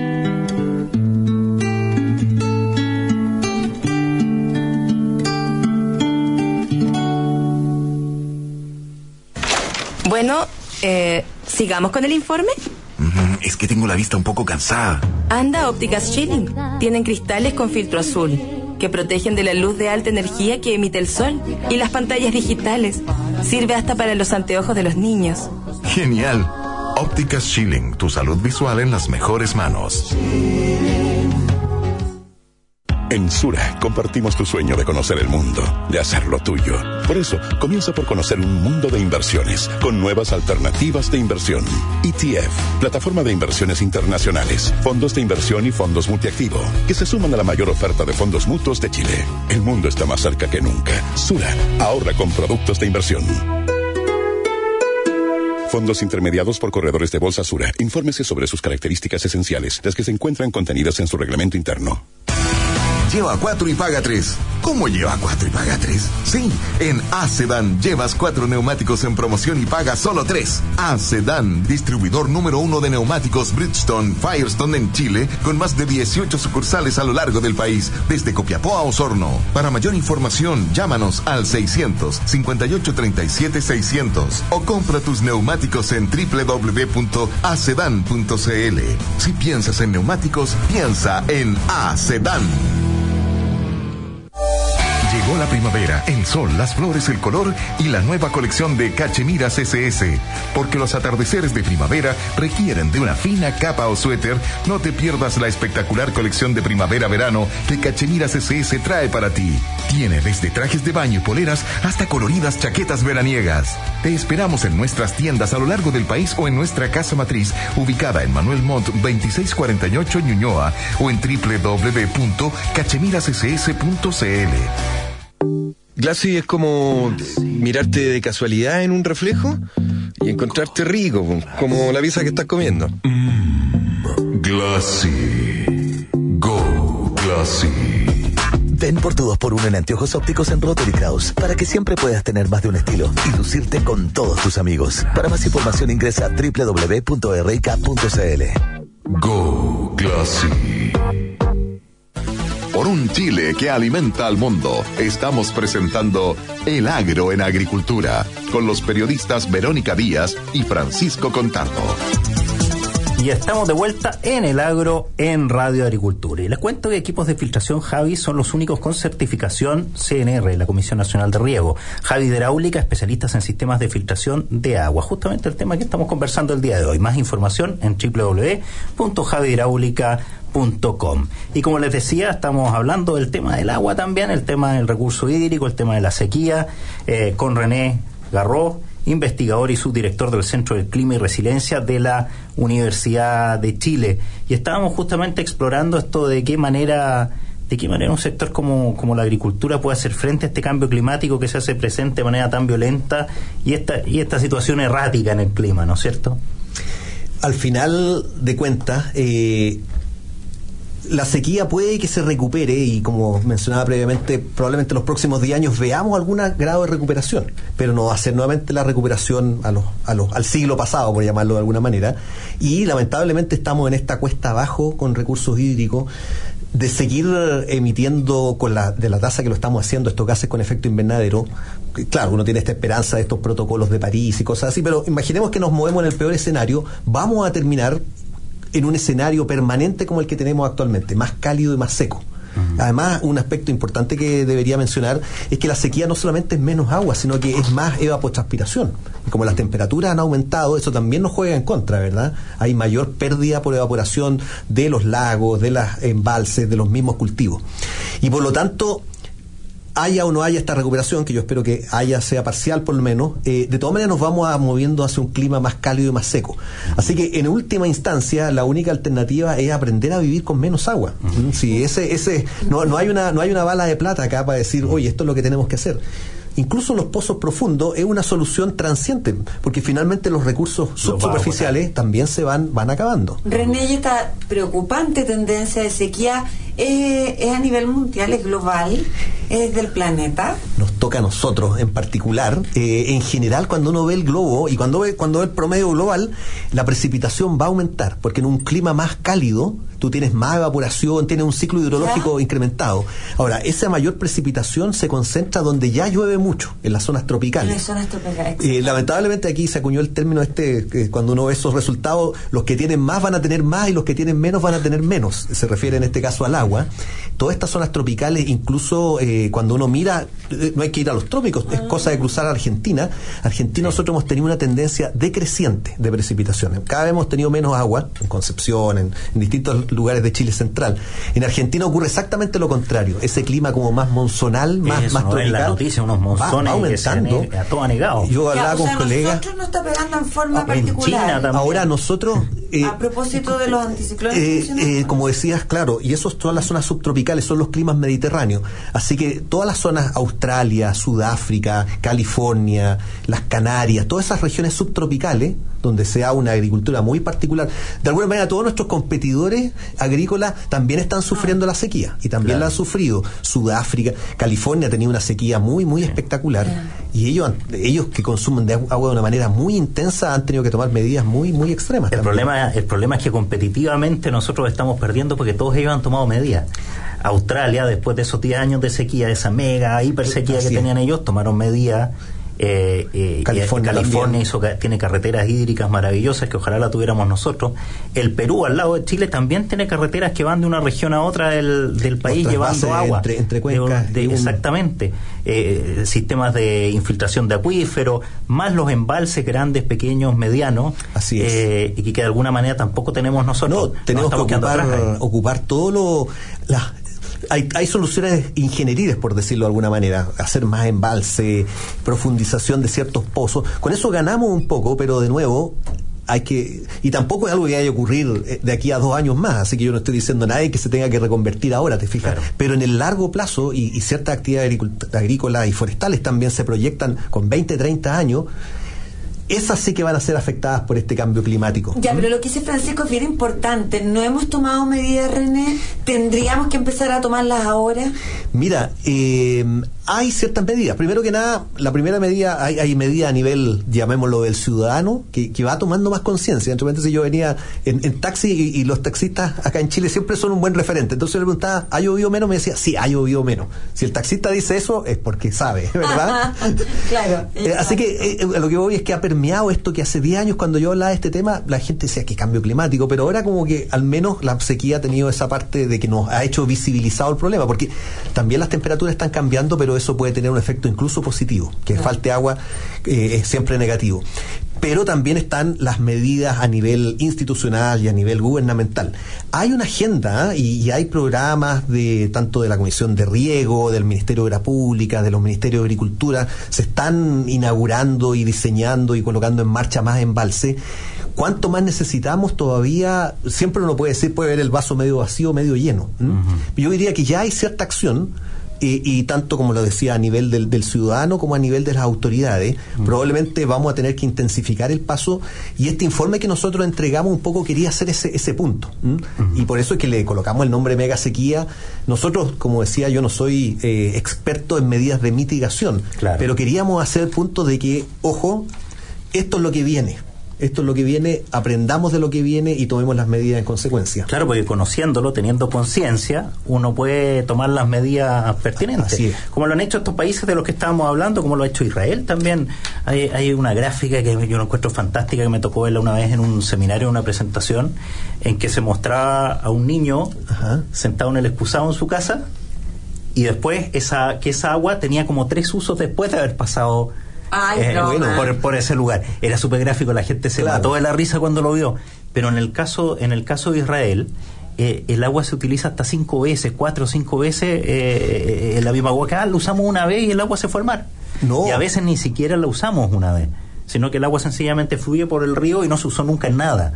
Bueno, ¿sigamos con el informe? Es que tengo la vista un poco cansada. Anda a Ópticas Schilling. Tienen cristales con filtro azul que protegen de la luz de alta energía que emite el sol y las pantallas digitales. Sirve hasta para los anteojos de los niños. Genial. Ópticas Schilling, tu salud visual en las mejores manos. En Sura compartimos tu sueño de conocer el mundo, de hacerlo tuyo. Por eso, comienza por conocer un mundo de inversiones, con nuevas alternativas de inversión. ETF, plataforma de inversiones internacionales, fondos de inversión y fondos multiactivo, que se suman a la mayor oferta de fondos mutuos de Chile. El mundo está más cerca que nunca. Sura, ahorra con productos de inversión. Fondos intermediados por corredores de bolsa Sura. Infórmese sobre sus características esenciales, las que se encuentran contenidas en su reglamento interno. Lleva 4 y paga 3. ¿Cómo lleva 4 y paga 3? Sí, en Acedan llevas 4 neumáticos en promoción y pagas solo 3. Acedan, distribuidor número 1 de neumáticos Bridgestone, Firestone en Chile, con más de 18 sucursales a lo largo del país, desde Copiapó a Osorno. Para mayor información, llámanos al 600-5837-600 o compra tus neumáticos en www.acedan.cl. Si piensas en neumáticos, piensa en Acedan. Llegó la primavera, el sol, las flores, el color y la nueva colección de Cachemiras SS. Porque los atardeceres de primavera requieren de una fina capa o suéter, no te pierdas la espectacular colección de primavera-verano que Cachemiras SS trae para ti. Tiene desde trajes de baño y poleras hasta coloridas chaquetas veraniegas. Te esperamos en nuestras tiendas a lo largo del país o en nuestra casa matriz, ubicada en Manuel Montt 2648 Ñuñoa, o en www.cachemirass.cl. Glassy es como mirarte de casualidad en un reflejo y encontrarte rico, como la pizza que estás comiendo. Glassy. Go Glassy. Ven por tu 2x1 en anteojos ópticos en Rotary Kraus para que siempre puedas tener más de un estilo y lucirte con todos tus amigos. Para más información ingresa a www.rk.cl. Go Classy. Por un Chile que alimenta al mundo, estamos presentando El Agro en Agricultura, con los periodistas Verónica Díaz y Francisco Contardo. Y estamos de vuelta en El Agro en Radio Agricultura. Y les cuento que equipos de filtración Javi son los únicos con certificación CNR, la Comisión Nacional de Riego. Javi Hidráulica, especialistas en sistemas de filtración de agua. Justamente el tema que estamos conversando el día de hoy. Más información en www.javihidráulica.com. Y como les decía, estamos hablando del tema del agua también, el tema del recurso hídrico, el tema de la sequía, con René Garró, investigador y subdirector del Centro del Clima y Resiliencia de la Universidad de Chile. Y estábamos justamente explorando esto de qué manera un sector como la agricultura puede hacer frente a este cambio climático que se hace presente de manera tan violenta y esta situación errática en el clima, ¿no es cierto? Al final de cuentas, la sequía puede que se recupere y, como mencionaba previamente, probablemente en los próximos 10 años veamos algún grado de recuperación, pero no va a ser nuevamente la recuperación al siglo pasado, por llamarlo de alguna manera, y lamentablemente estamos en esta cuesta abajo con recursos hídricos de seguir emitiendo de la tasa que lo estamos haciendo estos gases con efecto invernadero. Claro, uno tiene esta esperanza de estos protocolos de París y cosas así, pero imaginemos que nos movemos en el peor escenario, vamos a terminar en un escenario permanente como el que tenemos actualmente, más cálido y más seco. Además, un aspecto importante que debería mencionar es que la sequía no solamente es menos agua, sino que es más evapotranspiración. Y como las temperaturas han aumentado, eso también nos juega en contra, ¿verdad? Hay mayor pérdida por evaporación de los lagos, de los embalses, de los mismos cultivos. Y por lo tanto, haya o no haya esta recuperación, que yo espero que sea parcial por lo menos, de todas maneras nos vamos moviendo hacia un clima más cálido y más seco. Así que en última instancia la única alternativa es aprender a vivir con menos agua. Si no hay una bala de plata acá para decir, oye, esto es lo que tenemos que hacer. Incluso los pozos profundos es una solución transiente, porque finalmente los recursos subsuperficiales también se van acabando. René, y esta preocupante tendencia de sequía es a nivel mundial, es global, es del planeta. Nos toca a nosotros en particular. En general, cuando uno ve el globo y cuando ve el promedio global, la precipitación va a aumentar, porque en un clima más cálido tú tienes más evaporación, tienes un ciclo hidrológico incrementado. Ahora, esa mayor precipitación se concentra donde ya llueve mucho, en las zonas tropicales. En las zonas tropicales. Lamentablemente aquí se acuñó el término cuando uno ve esos resultados, los que tienen más van a tener más y los que tienen menos van a tener menos. Se refiere en este caso al agua. Todas estas zonas tropicales, incluso cuando uno mira, no hay que ir a los trópicos, es cosa de cruzar a Argentina. Nosotros hemos tenido una tendencia decreciente de precipitación. Cada vez hemos tenido menos agua, en Concepción, en distintos lugares de Chile central. En Argentina ocurre exactamente lo contrario. Ese clima como más monzonal, más tropical. En la noticia, unos monzones va aumentando. A todo anegado. Yo hablaba con colegas. Nosotros nos está pegando en forma particular. Ahora nosotros... a propósito de los anticiclones. Como decías, claro, y eso es todas las zonas subtropicales, son los climas mediterráneos. Así que todas las zonas, Australia, Sudáfrica, California, las Canarias, todas esas regiones subtropicales, donde se da una agricultura muy particular, de alguna manera todos nuestros competidores agrícolas también están sufriendo la sequía, y también la han sufrido. Sudáfrica, California ha tenido una sequía muy, muy espectacular, y ellos que consumen de agua de una manera muy intensa han tenido que tomar medidas muy, muy extremas. El problema es que competitivamente nosotros estamos perdiendo porque todos ellos han tomado medidas. Australia, después de esos 10 años de sequía, de esa mega hipersequía que tenían ellos, tomaron medidas. California tiene carreteras hídricas maravillosas que ojalá la tuviéramos nosotros. El Perú, al lado de Chile, también tiene carreteras que van de una región a otra del país llevando agua entre cuencas exactamente. Sistemas de infiltración de acuífero, más los embalses grandes, pequeños, medianos. Así es. Y que de alguna manera tampoco tenemos nosotros. No, tenemos que ocupar todo Hay soluciones ingenieriles, por decirlo de alguna manera, hacer más embalse, profundización de ciertos pozos. Con eso ganamos un poco, pero de nuevo y tampoco es algo que vaya a ocurrir de aquí a 2 años más, así que yo no estoy diciendo a nadie que se tenga que reconvertir ahora, ¿te fijas? Claro. Pero en el largo plazo, y ciertas actividades agrícolas y forestales también se proyectan con 20, 30 años, esas sí que van a ser afectadas por este cambio climático. Ya, pero lo que dice Francisco es bien importante. ¿No hemos tomado medidas, René? ¿Tendríamos que empezar a tomarlas ahora? Mira, hay ciertas medidas. Primero que nada, la primera medida, hay medida a nivel, llamémoslo, del ciudadano, que va tomando más conciencia. Entonces, yo venía en taxi y los taxistas acá en Chile siempre son un buen referente. Entonces, yo le preguntaba, ¿ha llovido menos? Me decía, sí, ha llovido menos. Si el taxista dice eso, es porque sabe, ¿verdad? Claro. Así que lo que voy es que ha permeado esto que hace 10 años cuando yo hablaba de este tema, la gente decía que cambio climático, pero ahora como que al menos la sequía ha tenido esa parte de que nos ha hecho visibilizado el problema, porque también las temperaturas están cambiando, pero eso puede tener un efecto incluso positivo, que falte agua es siempre negativo. Pero también están las medidas a nivel institucional y a nivel gubernamental. Hay una agenda y hay programas de tanto de la Comisión de Riego, del Ministerio de Obras Públicas, de los Ministerios de Agricultura, se están inaugurando y diseñando y colocando en marcha más embalses. ¿Cuánto más necesitamos todavía? Siempre uno puede decir, puede ver el vaso medio vacío, medio lleno. Yo diría que ya hay cierta acción. Y tanto como lo decía a nivel del ciudadano como a nivel de las autoridades, probablemente vamos a tener que intensificar el paso, y este informe que nosotros entregamos un poco quería hacer ese punto, y por eso es que le colocamos el nombre mega sequía. Nosotros, como decía, yo no soy experto en medidas de mitigación, pero queríamos hacer el punto de que, ojo, esto es lo que viene. Esto es lo que viene, aprendamos de lo que viene y tomemos las medidas en consecuencia. Claro, porque conociéndolo, teniendo conciencia, uno puede tomar las medidas pertinentes. Así es. Como lo han hecho estos países de los que estábamos hablando, como lo ha hecho Israel también. Hay una gráfica que yo encuentro fantástica, que me tocó verla una vez en un seminario, en una presentación, en que se mostraba a un niño sentado en el excusado en su casa, y después que esa agua tenía como 3 usos después de haber pasado por ese lugar. Era súper gráfico, la gente se mató de la risa cuando lo vio. Pero en el caso de Israel, el agua se utiliza hasta 5 veces, 4 o 5 veces en la misma agua. Que lo usamos una vez y el agua se fue al mar. Y a veces ni siquiera la usamos una vez, sino que el agua sencillamente fluye por el río y no se usó nunca en nada.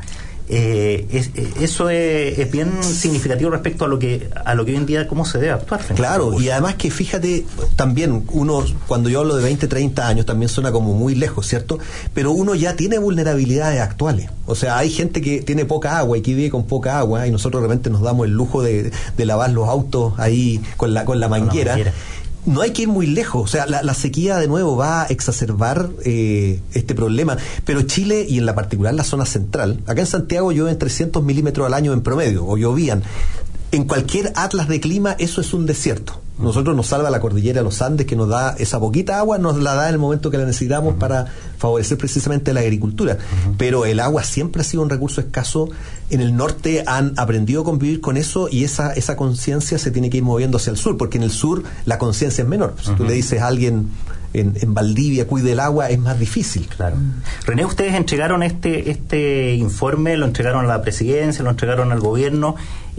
Eso es bien significativo respecto a lo que hoy en día cómo se debe actuar. Claro, y además que fíjate, también uno, cuando yo hablo de 20, 30 años, también suena como muy lejos, ¿cierto? Pero uno ya tiene vulnerabilidades actuales. O sea, hay gente que tiene poca agua y que vive con poca agua, y nosotros de repente nos damos el lujo de lavar los autos ahí con la manguera. No hay que ir muy lejos, o sea, la sequía de nuevo va a exacerbar este problema, pero Chile, y en la particular la zona central, acá en Santiago llueven 300 milímetros al año en promedio, o llovían. En cualquier atlas de clima eso es un desierto. Nosotros nos salva la cordillera de los Andes, que nos da esa poquita agua, nos la da en el momento que la necesitamos para favorecer precisamente la agricultura. Pero el agua siempre ha sido un recurso escaso. En el norte han aprendido a convivir con eso, y esa conciencia se tiene que ir moviendo hacia el sur, porque en el sur la conciencia es menor. Si tú le dices a alguien en Valdivia cuide el agua, es más difícil. Claro. René, ustedes entregaron este informe, lo entregaron a la presidencia, lo entregaron al gobierno.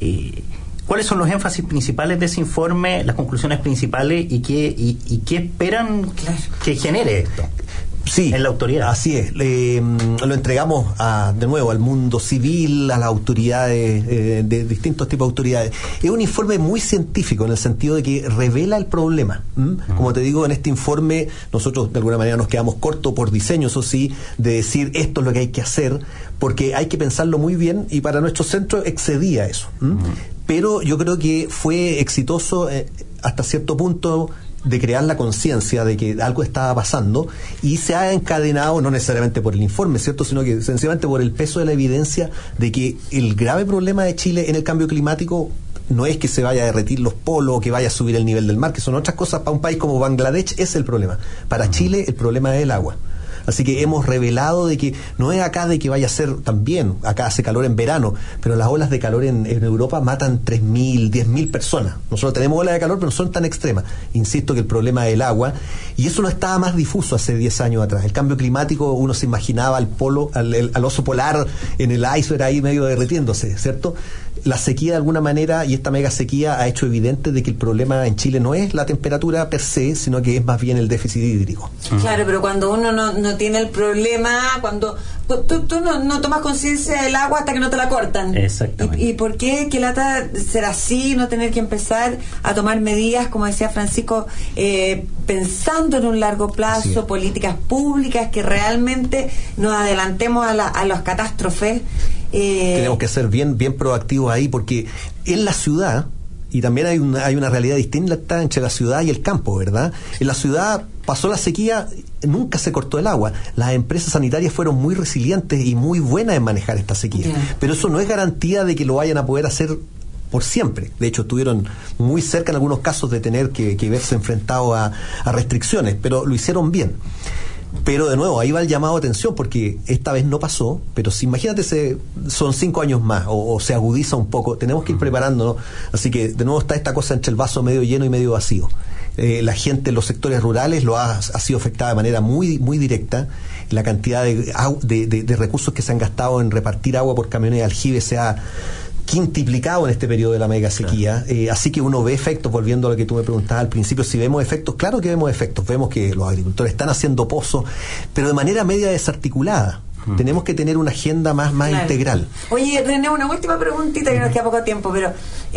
¿Cuáles son los énfasis principales de ese informe, las conclusiones principales, y qué esperan que genere esto? Sí, en la autoridad. Así es. Lo entregamos de nuevo al mundo civil, a las autoridades, de distintos tipos de autoridades. Es un informe muy científico en el sentido de que revela el problema. Como te digo, en este informe nosotros de alguna manera nos quedamos cortos por diseño, eso sí, de decir esto es lo que hay que hacer, porque hay que pensarlo muy bien, y para nuestro centro excedía eso. Pero yo creo que fue exitoso hasta cierto punto de crear la conciencia de que algo estaba pasando, y se ha encadenado, no necesariamente por el informe, ¿cierto?, sino que sencillamente por el peso de la evidencia de que el grave problema de Chile en el cambio climático no es que se vaya a derretir los polos o que vaya a subir el nivel del mar, que son otras cosas. Para un país como Bangladesh es el problema. Para Chile el problema es el agua. Así que hemos revelado de que no es acá de que vaya a ser también, acá hace calor en verano, pero las olas de calor en Europa matan 3.000, 10.000 personas. Nosotros tenemos olas de calor, pero no son tan extremas. Insisto que el problema es el agua, y eso no estaba más difuso hace 10 años atrás. El cambio climático, uno se imaginaba al oso polar en el iceberg ahí medio derritiéndose, ¿cierto? la sequía de alguna manera, y esta mega sequía, ha hecho evidente de que el problema en Chile no es la temperatura per se, sino que es más bien el déficit hídrico. Claro, pero cuando uno no tiene el problema, cuando tú no tomas conciencia del agua hasta que no te la cortan. Exactamente. ¿Y por qué que lata ser así, no tener que empezar a tomar medidas, como decía Francisco, pensando en un largo plazo, políticas públicas que realmente nos adelantemos a las catástrofes? Tenemos que ser bien proactivos ahí, porque en la ciudad, y también hay una realidad distinta entre la ciudad y el campo, ¿verdad? En la ciudad pasó la sequía, nunca se cortó el agua. Las empresas sanitarias fueron muy resilientes y muy buenas en manejar esta sequía. Pero eso no es garantía de que lo vayan a poder hacer por siempre. De hecho, estuvieron muy cerca en algunos casos de tener que verse enfrentados a restricciones, pero lo hicieron bien. Pero de nuevo, ahí va el llamado de atención, porque esta vez no pasó, pero si imagínate, son 5 años más, o se agudiza un poco, tenemos que ir preparándonos. Así que de nuevo está esta cosa entre el vaso medio lleno y medio vacío. La gente en los sectores rurales ha sido afectada de manera muy directa. La cantidad de recursos que se han gastado en repartir agua por camiones de aljibe se ha quintuplicado en este periodo de la mega sequía. Así que uno ve efectos, volviendo a lo que tú me preguntabas al principio, si vemos efectos, claro que vemos efectos, vemos que los agricultores están haciendo pozos, pero de manera media desarticulada. Tenemos que tener una agenda más integral. Oye, René, una última preguntita, que nos queda poco tiempo, pero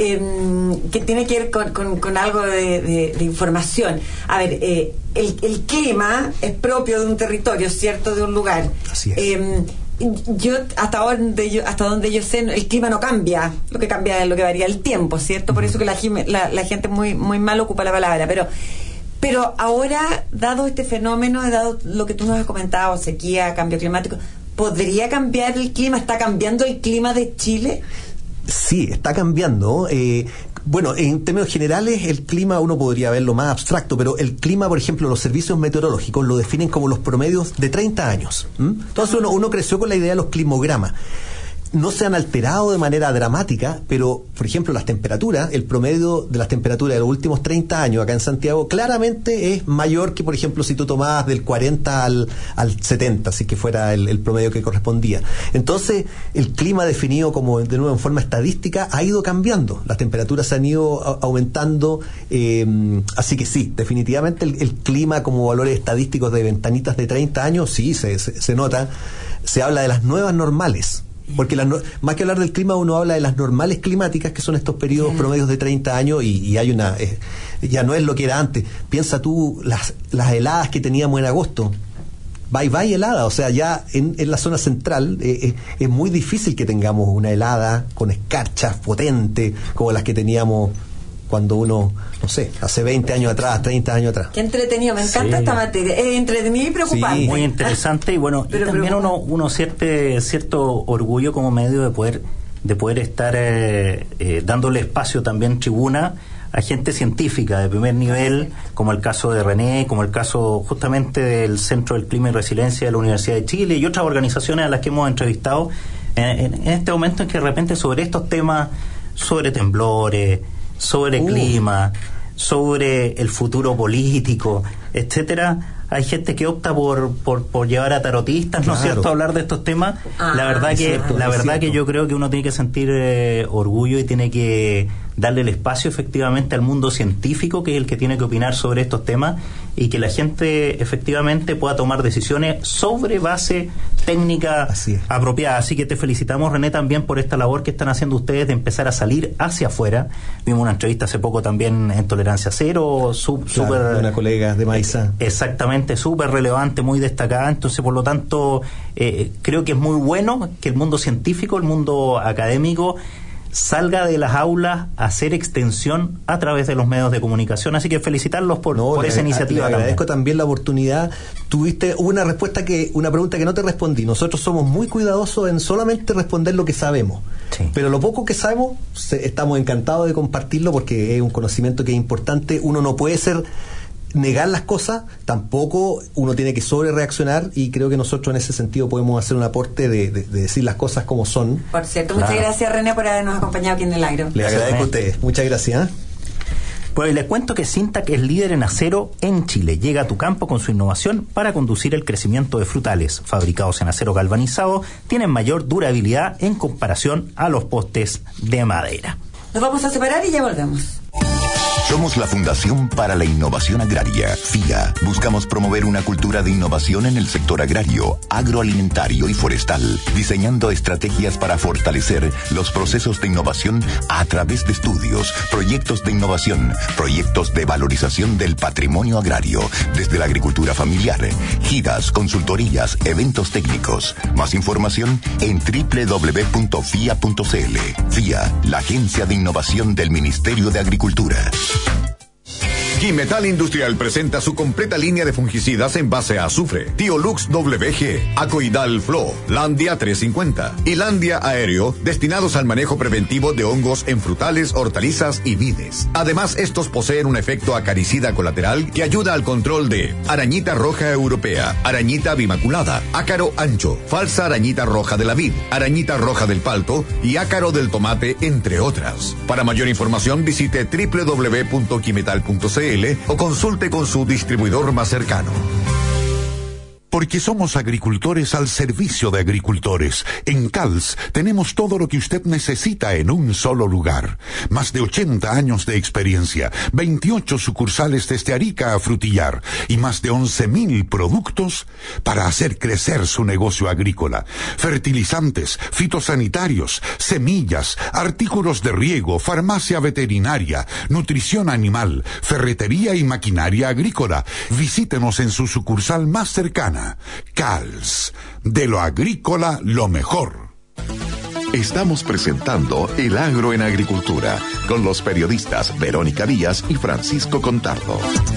que tiene que ver con algo de información. A ver, el clima es propio de un territorio, ¿cierto? De un lugar. Así es. Yo hasta donde yo sé, el clima no cambia, lo que cambia es lo que varía el tiempo, ¿cierto? Por eso que la gente muy mal ocupa la palabra, pero ahora, dado este fenómeno, dado lo que tú nos has comentado, sequía, cambio climático, ¿podría cambiar el clima? ¿Está cambiando el clima de Chile? Sí, está cambiando. Bueno, en términos generales, el clima uno podría verlo más abstracto, pero el clima, por ejemplo, los servicios meteorológicos lo definen como los promedios de 30 años. Entonces uno creció con la idea de los climogramas. No se han alterado de manera dramática, pero, por ejemplo, las temperaturas, el promedio de las temperaturas de los últimos 30 años acá en Santiago claramente es mayor que, por ejemplo, si tú tomabas del 40 al 70, así que fuera el promedio que correspondía. Entonces, el clima definido como, de nuevo, en forma estadística, ha ido cambiando. Las temperaturas se han ido aumentando, así que sí, definitivamente el clima como valores estadísticos de ventanitas de 30 años, sí, se nota. Se habla de las nuevas normales. Porque más que hablar del clima, uno habla de las normales climáticas, que son estos periodos promedios de 30 años, y hay una ya no es lo que era antes. Piensa tú las heladas que teníamos en agosto. Bye helada, o sea, ya en la zona central es muy difícil que tengamos una helada con escarchas potentes como las que teníamos cuando uno, no sé, hace 20 años atrás, 30 años atrás. Qué entretenido, me encanta esta materia. Es entretenida y preocupante. Sí, muy interesante, y bueno, y también uno cierto orgullo como medio de poder estar dándole espacio, también tribuna, a gente científica de primer nivel, como el caso de René, como el caso justamente del Centro del Clima y Resiliencia de la Universidad de Chile y otras organizaciones a las que hemos entrevistado en este momento, en que de repente sobre estos temas, sobre temblores, sobre clima, sobre el futuro político, etcétera, hay gente que opta por llevar a tarotistas, ¿no es cierto?, a hablar de estos temas. La verdad que yo creo que uno tiene que sentir orgullo y tiene que darle el espacio efectivamente al mundo científico, que es el que tiene que opinar sobre estos temas, y que la gente efectivamente pueda tomar decisiones sobre base técnica apropiada. Así que te felicitamos, René, también por esta labor que están haciendo ustedes de empezar a salir hacia afuera. Vimos una entrevista hace poco también en Tolerancia Cero, súper, una colega de Maiza. Exactamente, súper relevante, muy destacada. Entonces, por lo tanto, creo que es muy bueno que el mundo científico, el mundo académico, salga de las aulas a hacer extensión a través de los medios de comunicación. Así que felicitarlos por esa iniciativa. Le agradezco también la oportunidad. Tuviste una pregunta que no te respondí. Nosotros somos muy cuidadosos en solamente responder lo que sabemos. Sí. Pero lo poco que sabemos, estamos encantados de compartirlo, porque es un conocimiento que es importante. Uno no puede negar las cosas, tampoco uno tiene que sobre reaccionar, y creo que nosotros en ese sentido podemos hacer un aporte de decir las cosas como son. Por cierto, muchas gracias, René, por habernos acompañado aquí en el aire. Le agradezco a ustedes, muchas gracias. Pues les cuento que Sintac es líder en acero en Chile. Llega a tu campo con su innovación para conducir el crecimiento de frutales. Fabricados en acero galvanizado, tienen mayor durabilidad en comparación a los postes de madera. Nos vamos a separar y ya volvemos. Somos la Fundación para la Innovación Agraria, FIA. Buscamos promover una cultura de innovación en el sector agrario, agroalimentario y forestal, diseñando estrategias para fortalecer los procesos de innovación a través de estudios, proyectos de innovación, proyectos de valorización del patrimonio agrario, desde la agricultura familiar, giras, consultorías, eventos técnicos. Más información en www.fia.cl. FIA, la agencia de innovación del Ministerio de Agricultura. Quimetal Industrial presenta su completa línea de fungicidas en base a azufre. Tiolux WG, Acoidal Flow, Landia 350 y Landia Aéreo, destinados al manejo preventivo de hongos en frutales, hortalizas y vides. Además, estos poseen un efecto acaricida colateral que ayuda al control de arañita roja europea, arañita bimaculada, ácaro ancho, falsa arañita roja de la vid, arañita roja del palto y ácaro del tomate, entre otras. Para mayor información, visite www.quimetal.cl o consulte con su distribuidor más cercano. Porque somos agricultores al servicio de agricultores. En CALS tenemos todo lo que usted necesita en un solo lugar. Más de 80 años de experiencia, 28 sucursales desde Arica a Frutillar y más de 11,000 productos para hacer crecer su negocio agrícola. Fertilizantes, fitosanitarios, semillas, artículos de riego, farmacia veterinaria, nutrición animal, ferretería y maquinaria agrícola. Visítenos en su sucursal más cercana. CALS, de lo agrícola lo mejor. Estamos presentando El Agro en Agricultura con los periodistas Verónica Díaz y Francisco Contardo.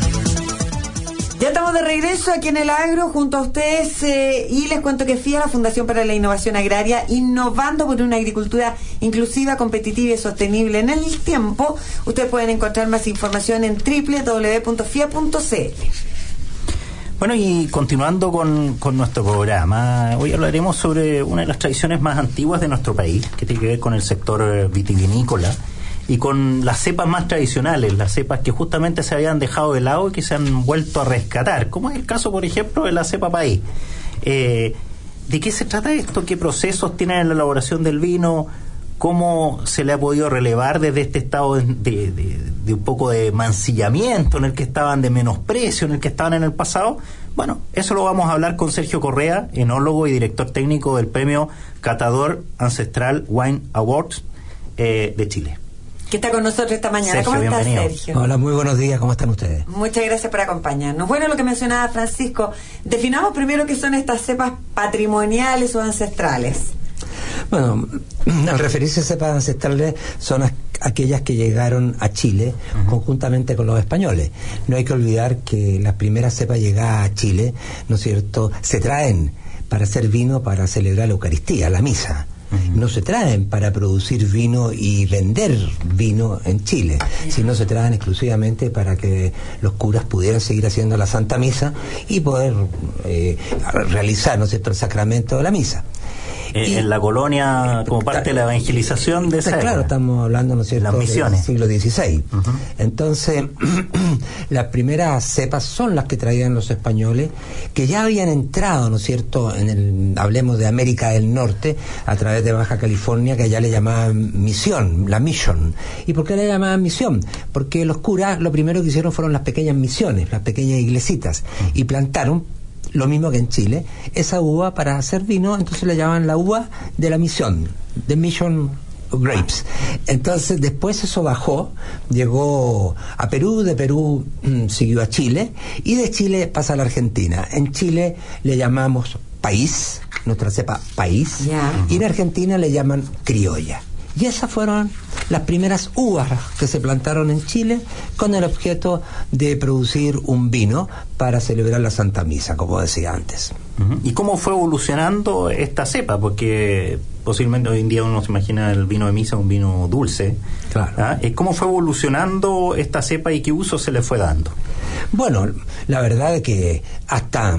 Ya estamos de regreso aquí en El Agro junto a ustedes y les cuento que FIA, la Fundación para la Innovación Agraria, innovando por una agricultura inclusiva, competitiva y sostenible en el tiempo. Ustedes pueden encontrar más información en www.fia.cl. Bueno, y continuando con nuestro programa, hoy hablaremos sobre una de las tradiciones más antiguas de nuestro país, que tiene que ver con el sector vitivinícola y con las cepas más tradicionales, las cepas que justamente se habían dejado de lado y que se han vuelto a rescatar, como es el caso, por ejemplo, de la cepa país. ¿De qué se trata esto? ¿Qué procesos tiene en la elaboración del vino? ¿Cómo se le ha podido relevar desde este estado de un poco de mancillamiento en el que estaban, de menosprecio en el que estaban en el pasado? Bueno, eso lo vamos a hablar con Sergio Correa, enólogo y director técnico del premio Catador Ancestral Wine Awards de Chile. Que está con nosotros esta mañana. Sergio, ¿Cómo estás, bienvenido. Sergio? Hola, muy buenos días, ¿cómo están ustedes? Muchas gracias por acompañarnos. Bueno, lo que mencionaba Francisco, definamos primero qué son estas cepas patrimoniales o ancestrales. Bueno, al referirse a cepas ancestrales, son aquellas que llegaron a Chile conjuntamente con los españoles. No hay que olvidar que las primeras cepas llegadas a Chile, ¿no es cierto?, se traen para hacer vino para celebrar la Eucaristía, la misa. No se traen para producir vino y vender vino en Chile, sino se traen exclusivamente para que los curas pudieran seguir haciendo la Santa Misa y poder realizar, ¿no es cierto?, el sacramento de la misa. En la colonia, como parte de la evangelización de esa época. Claro, estamos hablando, ¿no es cierto?, las misiones del siglo XVI. Entonces, las primeras cepas son las que traían los españoles, que ya habían entrado, ¿no es cierto?, hablemos de América del Norte, a través de Baja California, que allá le llamaban misión, la mission. ¿Y por qué le llamaban misión? Porque los curas lo primero que hicieron fueron las pequeñas misiones, las pequeñas iglesitas, y plantaron, lo mismo que en Chile, esa uva para hacer vino, entonces le llaman la uva de la misión, the mission grapes. Entonces después eso bajó, llegó a Perú, de Perú siguió a Chile, y de Chile pasa a la Argentina. En Chile le llamamos país, nuestra cepa país, y en Argentina le llaman criolla. Y esas fueron las primeras uvas que se plantaron en Chile con el objeto de producir un vino para celebrar la Santa Misa, como decía antes. ¿Y cómo fue evolucionando esta cepa? Porque posiblemente hoy en día uno se imagina el vino de misa un vino dulce. Claro. ¿Cómo fue evolucionando esta cepa y qué uso se le fue dando? Bueno, la verdad es que hasta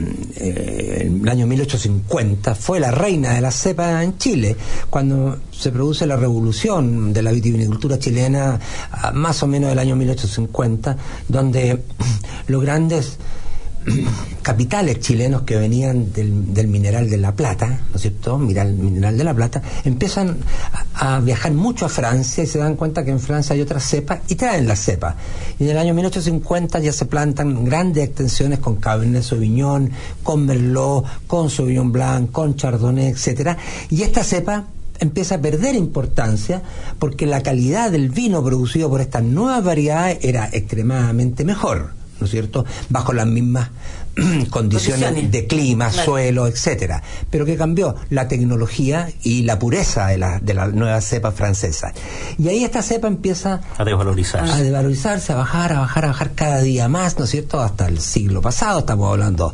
el año 1850 fue la reina de la cepa en Chile, cuando se produce la revolución de la vitivinicultura chilena, más o menos del año 1850, donde los grandes capitales chilenos que venían del mineral de la plata, ¿no es cierto? Mineral de la plata, empiezan a viajar mucho a Francia y se dan cuenta que en Francia hay otras cepas y traen las cepas. Y en el año 1850 ya se plantan grandes extensiones con Cabernet Sauvignon, con Merlot, con Sauvignon Blanc, con Chardonnay, etcétera. Y esta cepa empieza a perder importancia porque la calidad del vino producido por estas nuevas variedades era extremadamente mejor, ¿no es cierto?, bajo las mismas condiciones de clima, suelo, etcétera. Pero que cambió la tecnología y la pureza de la nueva cepa francesa. Y ahí esta cepa empieza a desvalorizarse, a bajar cada día más, ¿no es cierto?, hasta el siglo pasado, estamos hablando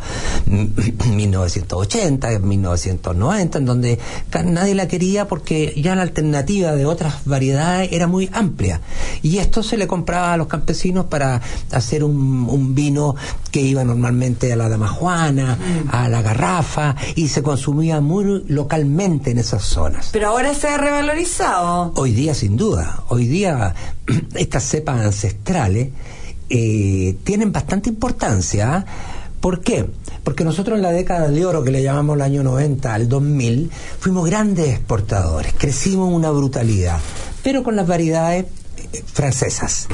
1980, 1990, en donde nadie la quería porque ya la alternativa de otras variedades era muy amplia. Y esto se le compraba a los campesinos para hacer un vino que iba normalmente a la damajuana, a la garrafa, y se consumía muy localmente en esas zonas. Pero ahora se ha revalorizado. Hoy día, sin duda, estas cepas ancestrales tienen bastante importancia. ¿Por qué? Porque nosotros en la década de oro, que le llamamos el año 90 al 2000, fuimos grandes exportadores, crecimos una brutalidad, pero con las variedades francesas.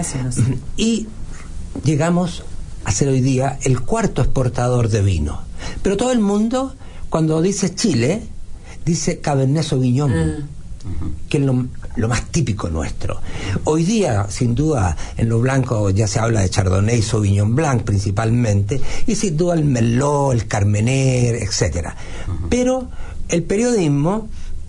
Y llegamos a ser hoy día el cuarto exportador de vino. Pero todo el mundo, cuando dice Chile, dice Cabernet Sauvignon, que es lo más típico nuestro. Hoy día, sin duda, en lo blanco ya se habla de Chardonnay y Sauvignon Blanc principalmente, y sin duda el Merlot, el Carmener, etcétera. Pero el periodismo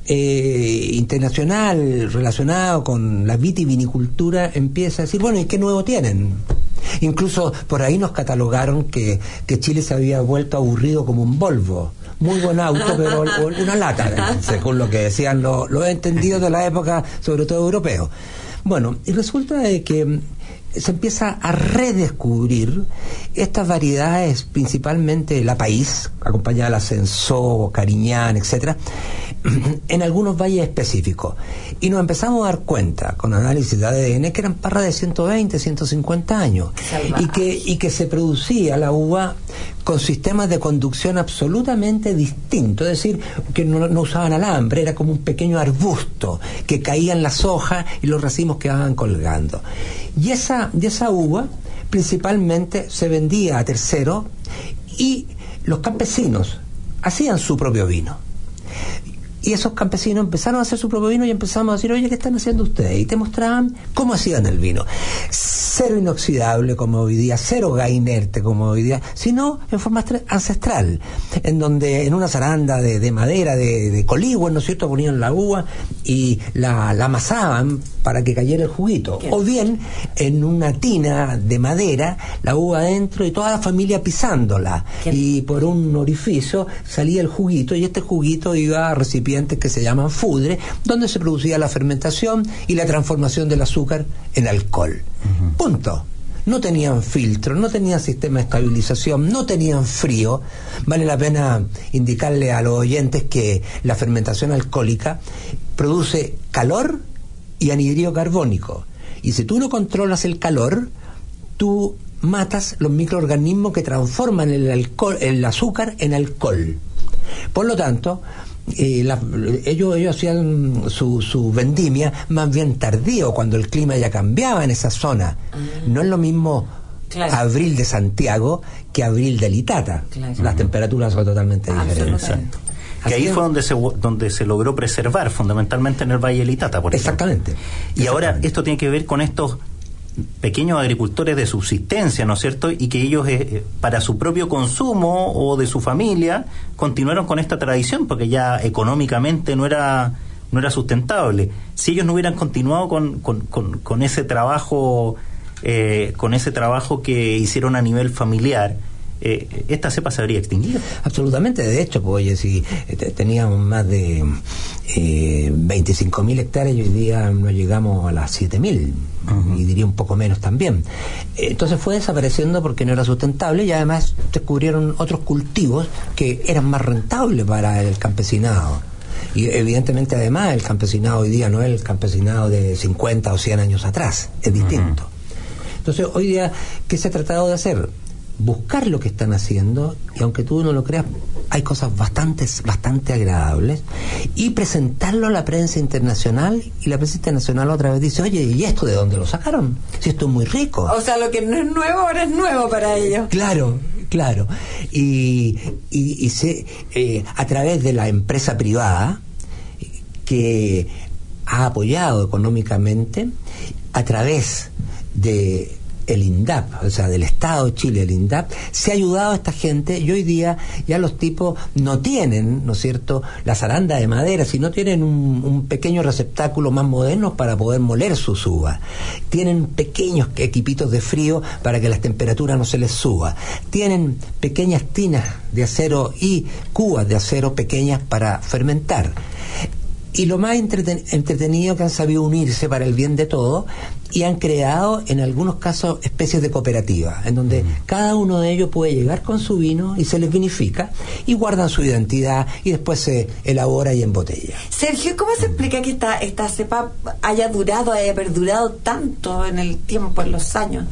internacional relacionado con la vitivinicultura empieza a decir, bueno, ¿y qué nuevo tienen? Incluso por ahí nos catalogaron que Chile se había vuelto aburrido como un Volvo. Muy buen auto, pero una lata, según lo que decían los entendidos de la época, sobre todo europeos. Bueno, y resulta de que se empieza a redescubrir estas variedades, principalmente la País, acompañada de la Cinsault, Cariñán, etcétera, en algunos valles específicos. Y nos empezamos a dar cuenta, con análisis de ADN, que eran parras de 120, 150 años, y que se producía la uva con sistemas de conducción absolutamente distintos, es decir, que no usaban alambre, era como un pequeño arbusto que caían las hojas y los racimos quedaban colgando. Y esa uva principalmente se vendía a terceros y los campesinos hacían su propio vino. Y esos campesinos empezaron a hacer su propio vino y empezamos a decir, oye, ¿qué están haciendo ustedes? Y te mostraban cómo hacían el vino. Cero inoxidable como hoy día, cero gas inerte como hoy día, sino en forma ancestral, en donde en una zaranda de madera, de coligüe, ¿no es cierto?, ponían la uva y la amasaban para que cayera el juguito. O bien en una tina de madera, la uva adentro y toda la familia pisándola. Y por un orificio salía el juguito y este juguito iba a recipientes que se llaman fudre, donde se producía la fermentación y la transformación del azúcar en alcohol. Punto. No tenían filtro, no tenían sistema de estabilización, no tenían frío. Vale la pena indicarle a los oyentes que la fermentación alcohólica produce calor y anhidrido carbónico. Y si tú no controlas el calor, tú matas los microorganismos que transforman el azúcar en alcohol. Por lo tanto, ellos hacían su vendimia más bien tardío, cuando el clima ya cambiaba en esa zona. No es lo mismo abril de Santiago que abril de Litata. Las temperaturas son totalmente diferentes. Que ahí fue donde se logró preservar, fundamentalmente en el Valle de Litata, por ejemplo. Exactamente. Y ahora esto tiene que ver con estos pequeños agricultores de subsistencia, ¿no es cierto? Y que ellos, para su propio consumo o de su familia, continuaron con esta tradición, porque ya económicamente no era sustentable. Si ellos no hubieran continuado con ese trabajo, que hicieron a nivel familiar, esta cepa se habría extinguido. Absolutamente. De hecho, pues, oye, si teníamos más de 25.000 hectáreas y hoy día no llegamos a las 7.000, y diría un poco menos también. Entonces fue desapareciendo porque no era sustentable, y además descubrieron otros cultivos que eran más rentables para el campesinado. Y evidentemente, además, el campesinado hoy día no es el campesinado de 50 o 100 años atrás, es distinto. Entonces, hoy día, ¿qué se ha tratado de hacer? Buscar lo que están haciendo, y aunque tú no lo creas, hay cosas bastante agradables, y presentarlo a la prensa internacional, y la prensa internacional otra vez dice, oye, ¿y esto de dónde lo sacaron? Si esto es muy rico. O sea, lo que no es nuevo ahora es nuevo para ellos. Claro. Y a través de la empresa privada que ha apoyado económicamente, a través de el INDAP, o sea, del Estado de Chile, el INDAP, se ha ayudado a esta gente, y hoy día ya los tipos no tienen, ¿no es cierto?, la zaranda de madera, sino tienen un pequeño receptáculo más moderno para poder moler sus uvas. Tienen pequeños equipitos de frío para que las temperaturas no se les suba. Tienen pequeñas tinas de acero y cubas de acero pequeñas para fermentar. Y lo más entretenido, que han sabido unirse para el bien de todos, y han creado en algunos casos especies de cooperativas, en donde cada uno de ellos puede llegar con su vino y se les vinifica, y guardan su identidad, y después se elabora y embotella. Sergio, ¿cómo se explica que esta cepa haya perdurado tanto en el tiempo, en los años?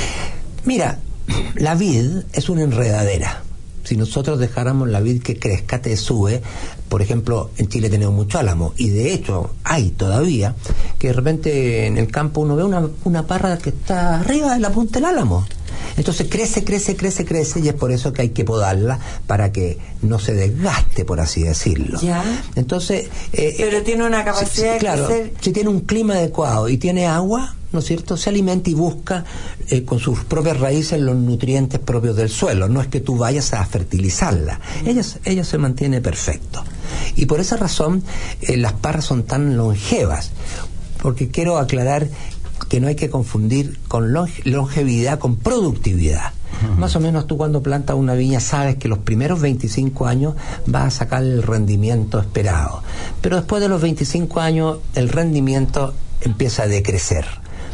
Mira, la vid es una enredadera. Si nosotros dejáramos la vid que crezca, te sube. Por ejemplo, en Chile tenemos mucho álamo, y de hecho hay todavía que de repente en el campo uno ve una parra que está arriba de la punta del álamo. Entonces crece, y es por eso que hay que podarla para que no se desgaste, por así decirlo. ¿Ya? Entonces, pero tiene una capacidad de crecer. Si tiene un clima adecuado y tiene agua, ¿no es cierto?, se alimenta y busca con sus propias raíces los nutrientes propios del suelo. No es que tú vayas a fertilizarla. Ella se mantiene perfecto. Y por esa razón las parras son tan longevas. Porque quiero aclarar que no hay que confundir con longevidad con productividad. Más o menos tú, cuando plantas una viña, sabes que los primeros 25 años vas a sacar el rendimiento esperado. Pero después de los 25 años el rendimiento empieza a decrecer.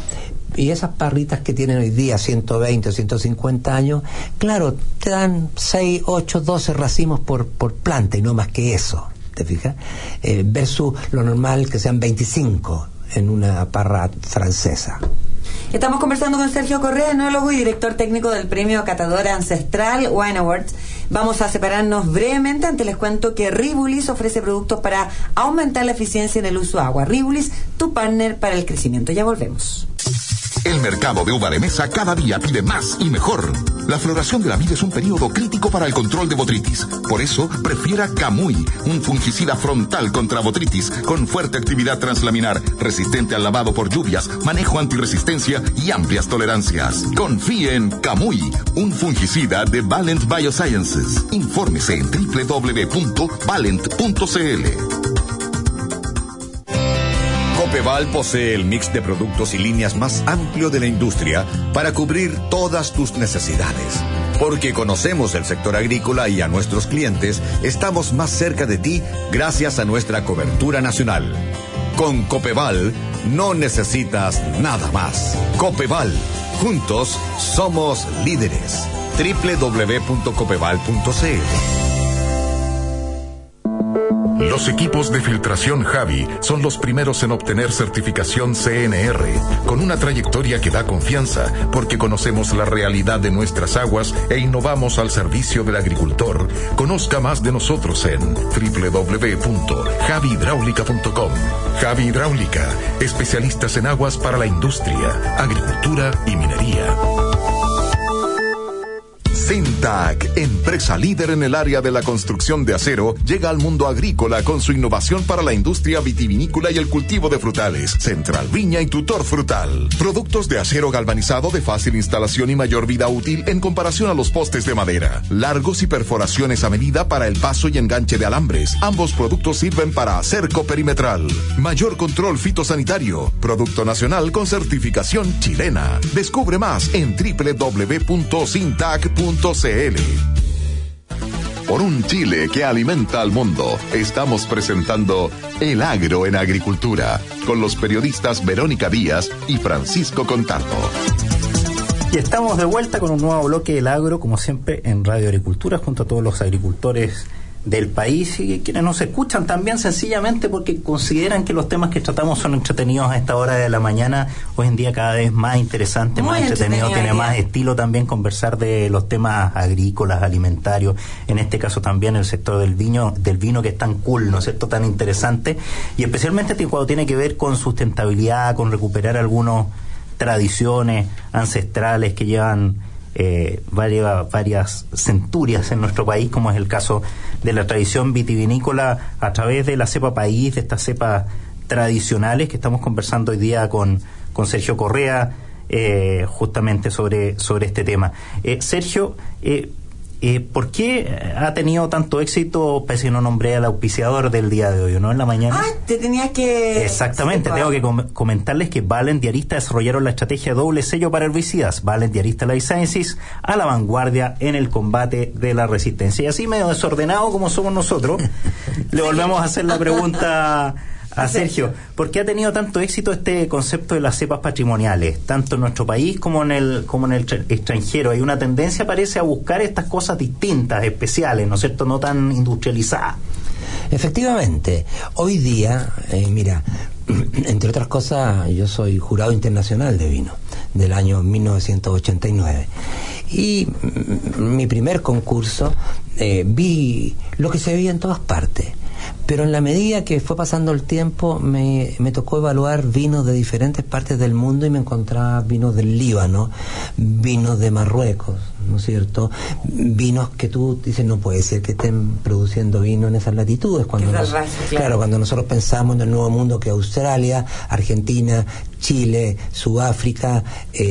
Y esas parritas que tienen hoy día 120, 150 años, claro, te dan 6, 8, 12 racimos por planta, y no más que eso, ¿te fijas? Versus lo normal que sean 25 en una parra francesa. Estamos conversando con Sergio Correa, enólogo y director técnico del premio Catadora Ancestral Wine Awards. Vamos a separarnos brevemente. Antes les cuento que Ribulis ofrece productos para aumentar la eficiencia en el uso de agua. Ribulis, tu partner para el crecimiento. Ya volvemos. El mercado de uva de mesa cada día pide más y mejor. La floración de la vid es un periodo crítico para el control de botrytis. Por eso, prefiera Camuy, un fungicida frontal contra botrytis con fuerte actividad translaminar, resistente al lavado por lluvias, manejo antirresistencia y amplias tolerancias. Confíe en Camuy, un fungicida de Valent Biosciences. Infórmese en www.valent.cl. Copeval posee el mix de productos y líneas más amplio de la industria para cubrir todas tus necesidades. Porque conocemos el sector agrícola y a nuestros clientes, estamos más cerca de ti gracias a nuestra cobertura nacional. Con Copeval no necesitas nada más. Copeval, juntos somos líderes. www.copeval.cl. Los equipos de filtración Javi son los primeros en obtener certificación CNR, con una trayectoria que da confianza, porque conocemos la realidad de nuestras aguas e innovamos al servicio del agricultor. Conozca más de nosotros en www.javihidráulica.com. Javi Hidráulica, especialistas en aguas para la industria, agricultura y minería. Sintac, empresa líder en el área de la construcción de acero, llega al mundo agrícola con su innovación para la industria vitivinícola y el cultivo de frutales. Central Viña y Tutor Frutal. Productos de acero galvanizado de fácil instalación y mayor vida útil en comparación a los postes de madera. Largos y perforaciones a medida para el paso y enganche de alambres. Ambos productos sirven para cerco perimetral. Mayor control fitosanitario. Producto nacional con certificación chilena. Descubre más en www.sintac.cl. Por un Chile que alimenta al mundo, estamos presentando El Agro en Agricultura, con los periodistas Verónica Díaz y Francisco Contardo. Y estamos de vuelta con un nuevo bloque del Agro, como siempre, en Radio Agricultura, junto a todos los agricultores del país, y quienes nos escuchan también sencillamente porque consideran que los temas que tratamos son entretenidos a esta hora de la mañana. Hoy en día cada vez más interesante, más entretenido, tiene más estilo también conversar de los temas agrícolas, alimentarios, en este caso también el sector del vino que es tan cool, ¿no es cierto?, tan interesante, y especialmente cuando tiene que ver con sustentabilidad, con recuperar algunas tradiciones ancestrales que llevan varias centurias en nuestro país, como es el caso de la tradición vitivinícola a través de la cepa país, de estas cepas tradicionales que estamos conversando hoy día con Sergio Correa, justamente sobre este tema. Sergio, ¿por qué ha tenido tanto éxito, pese a que no nombré al auspiciador del día de hoy, ¿no? En la mañana. Te tenías que... Exactamente, tengo que comentarles que Valent y Arista desarrollaron la estrategia doble sello para herbicidas. Valent y Arista Life Sciences, a la vanguardia en el combate de la resistencia. Y así, medio desordenado como somos nosotros, le volvemos a hacer la pregunta a Sergio. ¿Por qué ha tenido tanto éxito este concepto de las cepas patrimoniales, tanto en nuestro país como en el extranjero? Hay una tendencia, parece, a buscar estas cosas distintas, especiales, ¿no es cierto?, no tan industrializadas. Efectivamente, hoy día, mira, entre otras cosas, yo soy jurado internacional de vino del año 1989, y mi primer concurso vi lo que se veía en todas partes. Pero en la medida que fue pasando el tiempo me tocó evaluar vinos de diferentes partes del mundo, y me encontraba vinos del Líbano, vinos de Marruecos, ¿no es cierto? Vinos que tú dices, no puede ser que estén produciendo vino en esas latitudes. Cuando cuando nosotros pensamos en el Nuevo Mundo, que Australia, Argentina, Chile, Sudáfrica,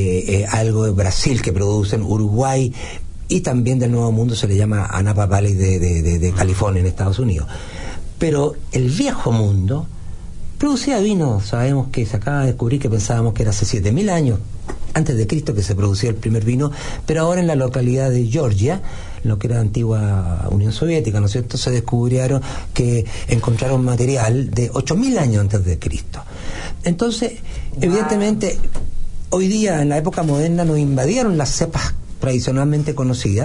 algo de Brasil que producen, Uruguay, y también del Nuevo Mundo se le llama a Napa Valley de California, en Estados Unidos. Pero el viejo mundo producía vino. Sabemos que se acaba de descubrir, que pensábamos que era hace 7.000 años antes de Cristo que se producía el primer vino, pero ahora en la localidad de Georgia, lo que era la antigua Unión Soviética, ¿no es cierto?, se descubrieron que encontraron material de 8.000 años antes de Cristo. Entonces, evidentemente, hoy día, en la época moderna, nos invadieron las cepas tradicionalmente conocidas,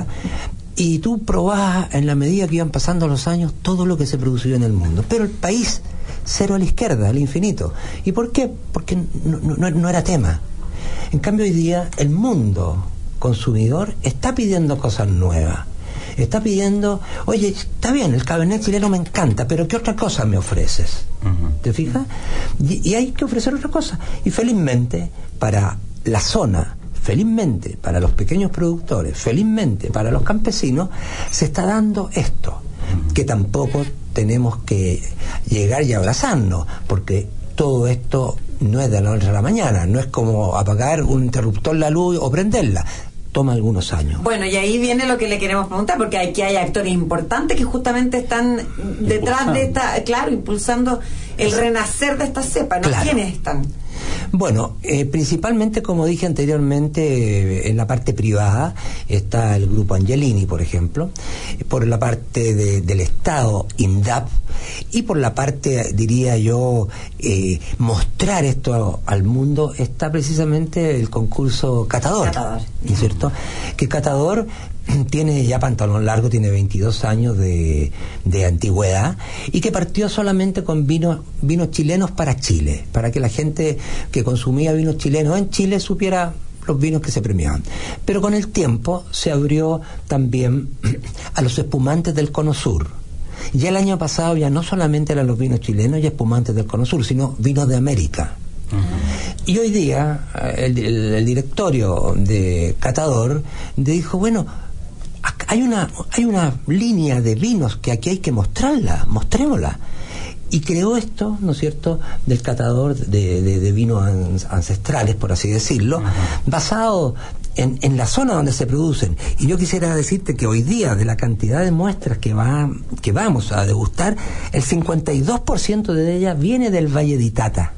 y tú probabas, en la medida que iban pasando los años, todo lo que se produció en el mundo. Pero el país, cero a la izquierda, al infinito. ¿Y por qué? Porque no era tema. En cambio, hoy día, el mundo consumidor está pidiendo cosas nuevas. Está pidiendo, oye, está bien, el Cabernet chileno me encanta, pero ¿qué otra cosa me ofreces? ¿Te fijas? Y hay que ofrecer otra cosa. Y felizmente, para la zona, felizmente para los pequeños productores, felizmente para los campesinos, se está dando esto, que tampoco tenemos que llegar y abrazarnos, porque todo esto no es de la noche a la mañana, no es como apagar un interruptor, la luz, o prenderla. Toma algunos años. Bueno, y ahí viene lo que le queremos preguntar, porque aquí hay actores importantes que justamente están detrás de esta, impulsando el renacer de esta cepa, ¿no? Claro. ¿Quiénes están? Bueno, principalmente, como dije anteriormente, en la parte privada está el grupo Angelini, por ejemplo, por la parte del Estado, INDAP, y por la parte, diría yo, mostrar esto al mundo, está precisamente el concurso Catador. ¿No es cierto? Que Catador tiene ya pantalón largo, tiene 22 años de antigüedad, y que partió solamente con vinos chilenos para Chile, para que la gente que consumía vinos chilenos en Chile supiera los vinos que se premiaban. Pero con el tiempo se abrió también a los espumantes del Cono Sur. Ya el año pasado ya no solamente eran los vinos chilenos y espumantes del Cono Sur, sino vinos de América. Y hoy día el directorio de Catador dijo, bueno, hay una línea de vinos que aquí hay que mostrémosla. Y creó esto, ¿no es cierto?, del catador de vinos ancestrales, por así decirlo, basado en la zona donde se producen. Y yo quisiera decirte que hoy día, de la cantidad de muestras que vamos a degustar, el 52% de ellas viene del Valle de Itata.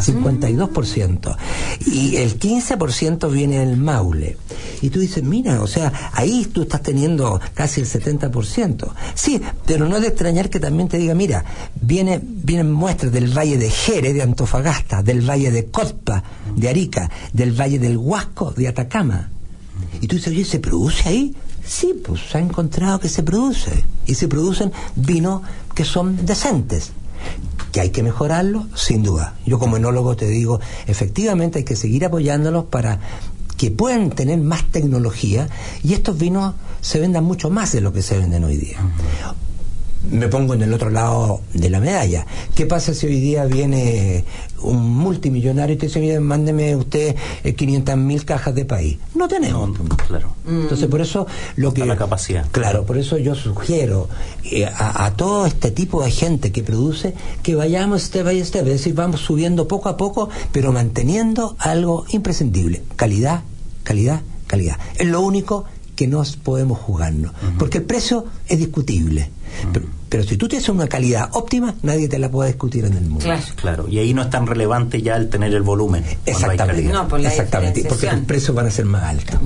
52%, y el 15% viene del Maule. Y tú dices, mira, o sea, ahí tú estás teniendo casi el 70%. Sí, pero no es de extrañar que también te diga, mira, vienen muestras del Valle de Jerez, de Antofagasta, del Valle de Cotpa, de Arica, del Valle del Huasco, de Atacama. Y tú dices, oye, ¿se produce ahí? Sí, pues se ha encontrado que se produce. Y se producen vinos que son decentes. ¿Que hay que mejorarlo? Sin duda. Yo como enólogo te digo, efectivamente hay que seguir apoyándolos para que puedan tener más tecnología y estos vinos se vendan mucho más de lo que se venden hoy día. Me pongo en el otro lado de la medalla. ¿Qué pasa si hoy día viene un multimillonario y te dice, mire, mándeme usted 500.000 cajas de país? No tenemos. No, claro. Entonces, por eso lo que... la capacidad. Claro, por eso yo sugiero a todo este tipo de gente que produce que vayamos step by step, es decir, vamos subiendo poco a poco, pero manteniendo algo imprescindible. Calidad, calidad, calidad. Es lo único que no podemos jugarnos, porque el precio es discutible. Pero si tú tienes una calidad óptima, nadie te la puede discutir en el mundo. Claro. Y ahí no es tan relevante ya el tener el volumen. Exactamente. No, por la exactamente. Porque los precios van a ser más altos.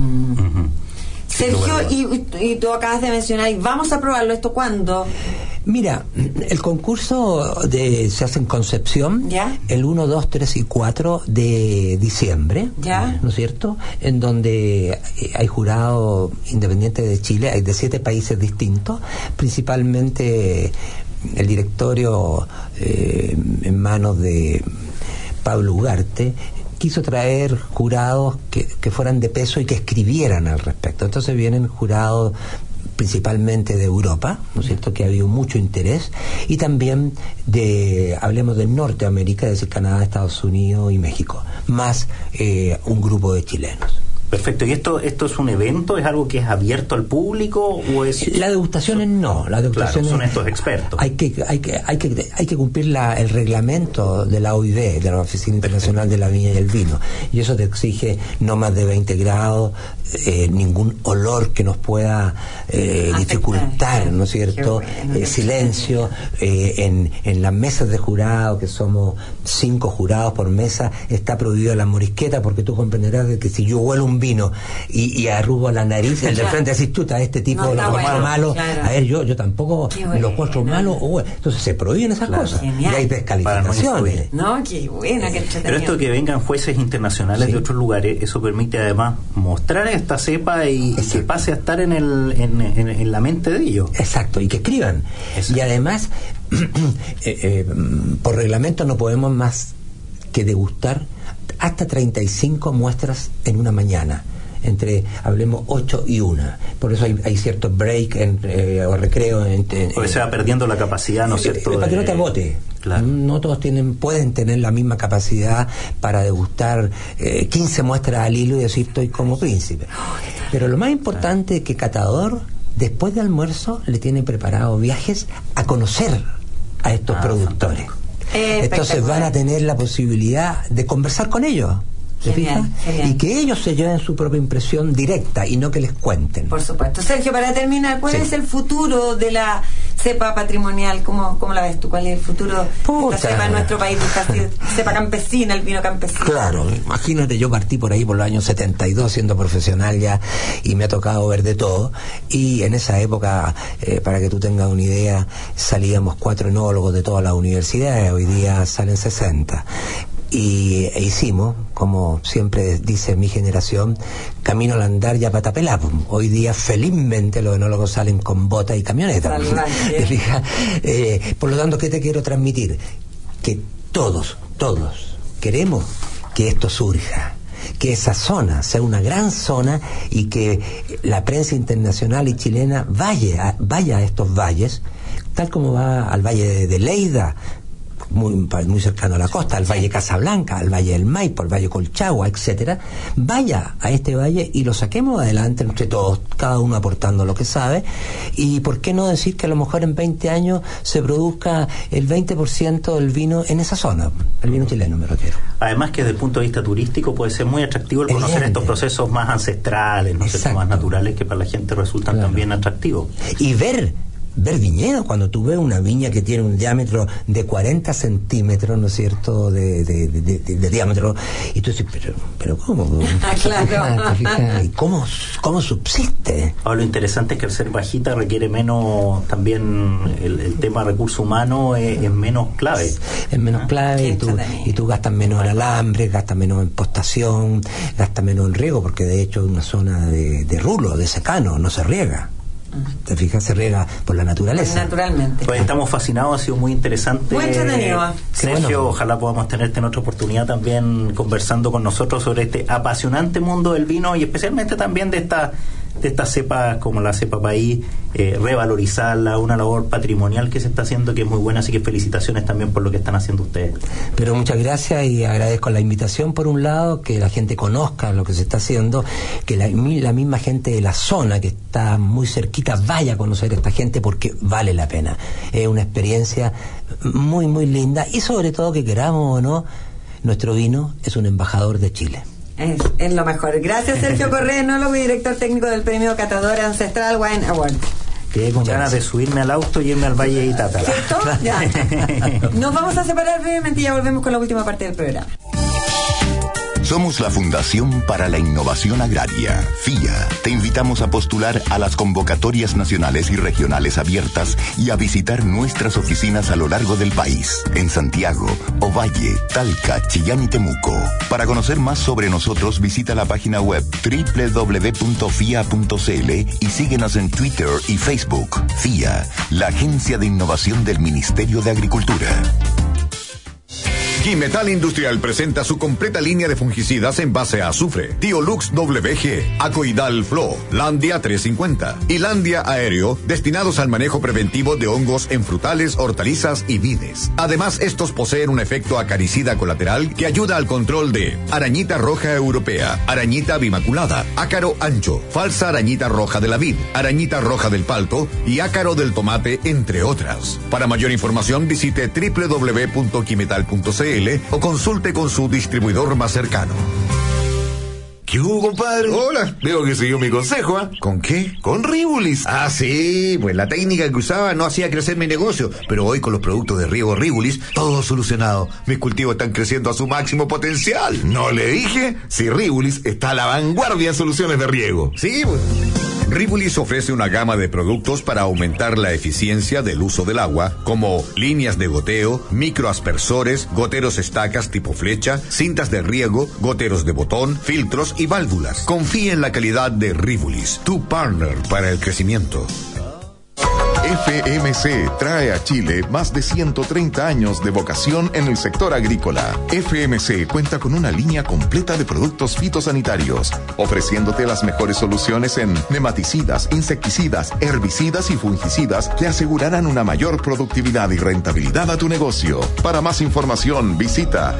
Sergio, y tú acabas de mencionar, y vamos a probarlo, ¿esto cuándo? Mira, el concurso se hace en Concepción, ¿ya? El 1, 2, 3 y 4 de diciembre, ¿ya? ¿No es cierto? En donde hay jurados independientes de Chile, hay de 7 países distintos, principalmente el directorio en manos de Pablo Ugarte quiso traer jurados que fueran de peso y que escribieran al respecto. Entonces vienen jurados principalmente de Europa, ¿no es cierto?, que ha habido mucho interés, y también hablemos de Norteamérica, es decir, Canadá, Estados Unidos y México, más un grupo de chilenos. Perfecto. ¿Y esto es un evento? ¿Es algo que es abierto al público o es...? La degustación no. La degustación son estos expertos. Hay que cumplir el reglamento de la OIV, de la Oficina Internacional de la Viña y el Vino, y eso te exige no más de 20 grados, ningún olor que nos pueda dificultar, ¿no es cierto? Silencio en las mesas de jurado, que somos 5 jurados por mesa, está prohibida la morisqueta, porque tú comprenderás de que si yo huelo un vino y arrugo la nariz, el de frente decís, tú, a este tipo lo encuentro malo, claro. A ver, yo tampoco lo encuentro malo, entonces se prohíben esas cosas. Genial. Y hay descalificaciones. No, qué buena, qué entretenido. Pero esto de que vengan jueces internacionales de otros lugares, eso permite además mostrar esta cepa y que pase a estar en la mente de ellos. Exacto, y que escriban. Exacto. Y además, por reglamento no podemos más que degustar hasta 35 muestras en una mañana, hablemos 8 y 1. Por eso hay ciertos break o recreo. Porque se va perdiendo la capacidad, ¿no es cierto? Para que no te agote. Claro. No todos pueden tener la misma capacidad para degustar 15 muestras al hilo y decir estoy como príncipe. Pero lo más importante es que catador, después de almuerzo, le tiene preparado viajes a conocer a estos productores. Entonces van a tener la posibilidad de conversar con ellos. ¿Se fijan? Y que ellos se lleven su propia impresión directa y no que les cuenten. Por supuesto. Sergio, para terminar, ¿cuál es el futuro de la cepa patrimonial? ¿Cómo la ves tú? ¿Cuál es el futuro de la cepa en nuestro país? Cepa campesina, el vino campesino. Claro, imagínate, yo partí por ahí por los años 72 siendo profesional ya, y me ha tocado ver de todo, y en esa época, para que tú tengas una idea, salíamos 4 enólogos de todas las universidades, hoy día salen 60. E hicimos, como siempre dice mi generación, camino al andar y a patapelá. Hoy día felizmente los enólogos salen con bota y camioneta. Por lo tanto, ¿qué te quiero transmitir? Que todos queremos que esto surja, que esa zona sea una gran zona y que la prensa internacional y chilena vaya a estos valles, tal como va al valle de Leida, muy cercano a la costa, al Valle Casablanca, al Valle del Maipo, al Valle Colchagua, etcétera. Vaya a este valle y lo saquemos adelante entre todos, cada uno aportando lo que sabe. Y por qué no decir que a lo mejor en 20 años se produzca el 20% del vino en esa zona, el vino chileno me refiero. Además que desde el punto de vista turístico puede ser muy atractivo el conocer estos procesos más ancestrales, ¿no? Más naturales, que para la gente resultan también atractivos. Y ver ver viñedos, cuando tú ves una viña que tiene un diámetro de 40 centímetros, ¿no es cierto?, de diámetro, y tú dices, pero ¿cómo? Claro. ¿Y cómo subsiste? Ahora, lo interesante es que al ser bajita requiere menos, también el tema recurso humano es menos clave. Es menos clave, y tú gastas menos en alambre, gastas menos en postación, gastas menos en riego, porque de hecho es una zona de rulo, de secano, no se riega. ¿Te fijas? Se riega por la naturaleza. Naturalmente. Pues estamos fascinados, ha sido muy interesante. Muy entretenido. Sergio, ojalá podamos tenerte en otra oportunidad también conversando con nosotros sobre este apasionante mundo del vino y especialmente también de estas cepas como la cepa país, revalorizarla, una labor patrimonial que se está haciendo que es muy buena, así que felicitaciones también por lo que están haciendo ustedes. Pero muchas gracias y agradezco la invitación por un lado, que la gente conozca lo que se está haciendo, que la misma gente de la zona que está muy cerquita vaya a conocer a esta gente porque vale la pena. Es una experiencia muy muy linda y sobre todo que queramos o no, nuestro vino es un embajador de Chile. Es lo mejor. Gracias, Sergio Correa, enólogo y director técnico del premio Catador Ancestral Wine Award. Quedé con ganas de subirme al auto y irme al Valle de Itátala. ¿Cierto? Ya. Nos vamos a separar brevemente y ya volvemos con la última parte del programa. Somos la Fundación para la Innovación Agraria, FIA. Te invitamos a postular a las convocatorias nacionales y regionales abiertas y a visitar nuestras oficinas a lo largo del país, en Santiago, Ovalle, Talca, Chillán y Temuco. Para conocer más sobre nosotros, visita la página web www.fia.cl y síguenos en Twitter y Facebook. FIA, la agencia de innovación del Ministerio de Agricultura. Quimetal Industrial presenta su completa línea de fungicidas en base a azufre. Tiolux WG, Acoidal Flow, Landia 350 y Landia Aéreo, destinados al manejo preventivo de hongos en frutales, hortalizas y vides. Además, estos poseen un efecto acaricida colateral que ayuda al control de arañita roja europea, arañita bimaculada, ácaro ancho, falsa arañita roja de la vid, arañita roja del palto y ácaro del tomate, entre otras. Para mayor información, visite www.quimetal.cl o consulte con su distribuidor más cercano. ¿Qué hubo, compadre? Hola. Veo que siguió mi consejo, ¿ah? ¿Con qué? Con Rivulis. Ah, sí, pues la técnica que usaba no hacía crecer mi negocio, pero hoy con los productos de riego Rivulis, todo solucionado. Mis cultivos están creciendo a su máximo potencial. ¿No le dije? Si Rivulis está a la vanguardia en soluciones de riego. Sí, pues. Rivulis ofrece una gama de productos para aumentar la eficiencia del uso del agua, como líneas de goteo, microaspersores, goteros estacas tipo flecha, cintas de riego, goteros de botón, filtros y válvulas. Confíe en la calidad de Rivulis, tu partner para el crecimiento. FMC trae a Chile más de 130 años de vocación en el sector agrícola. FMC cuenta con una línea completa de productos fitosanitarios, ofreciéndote las mejores soluciones en nematicidas, insecticidas, herbicidas y fungicidas que asegurarán una mayor productividad y rentabilidad a tu negocio. Para más información, visita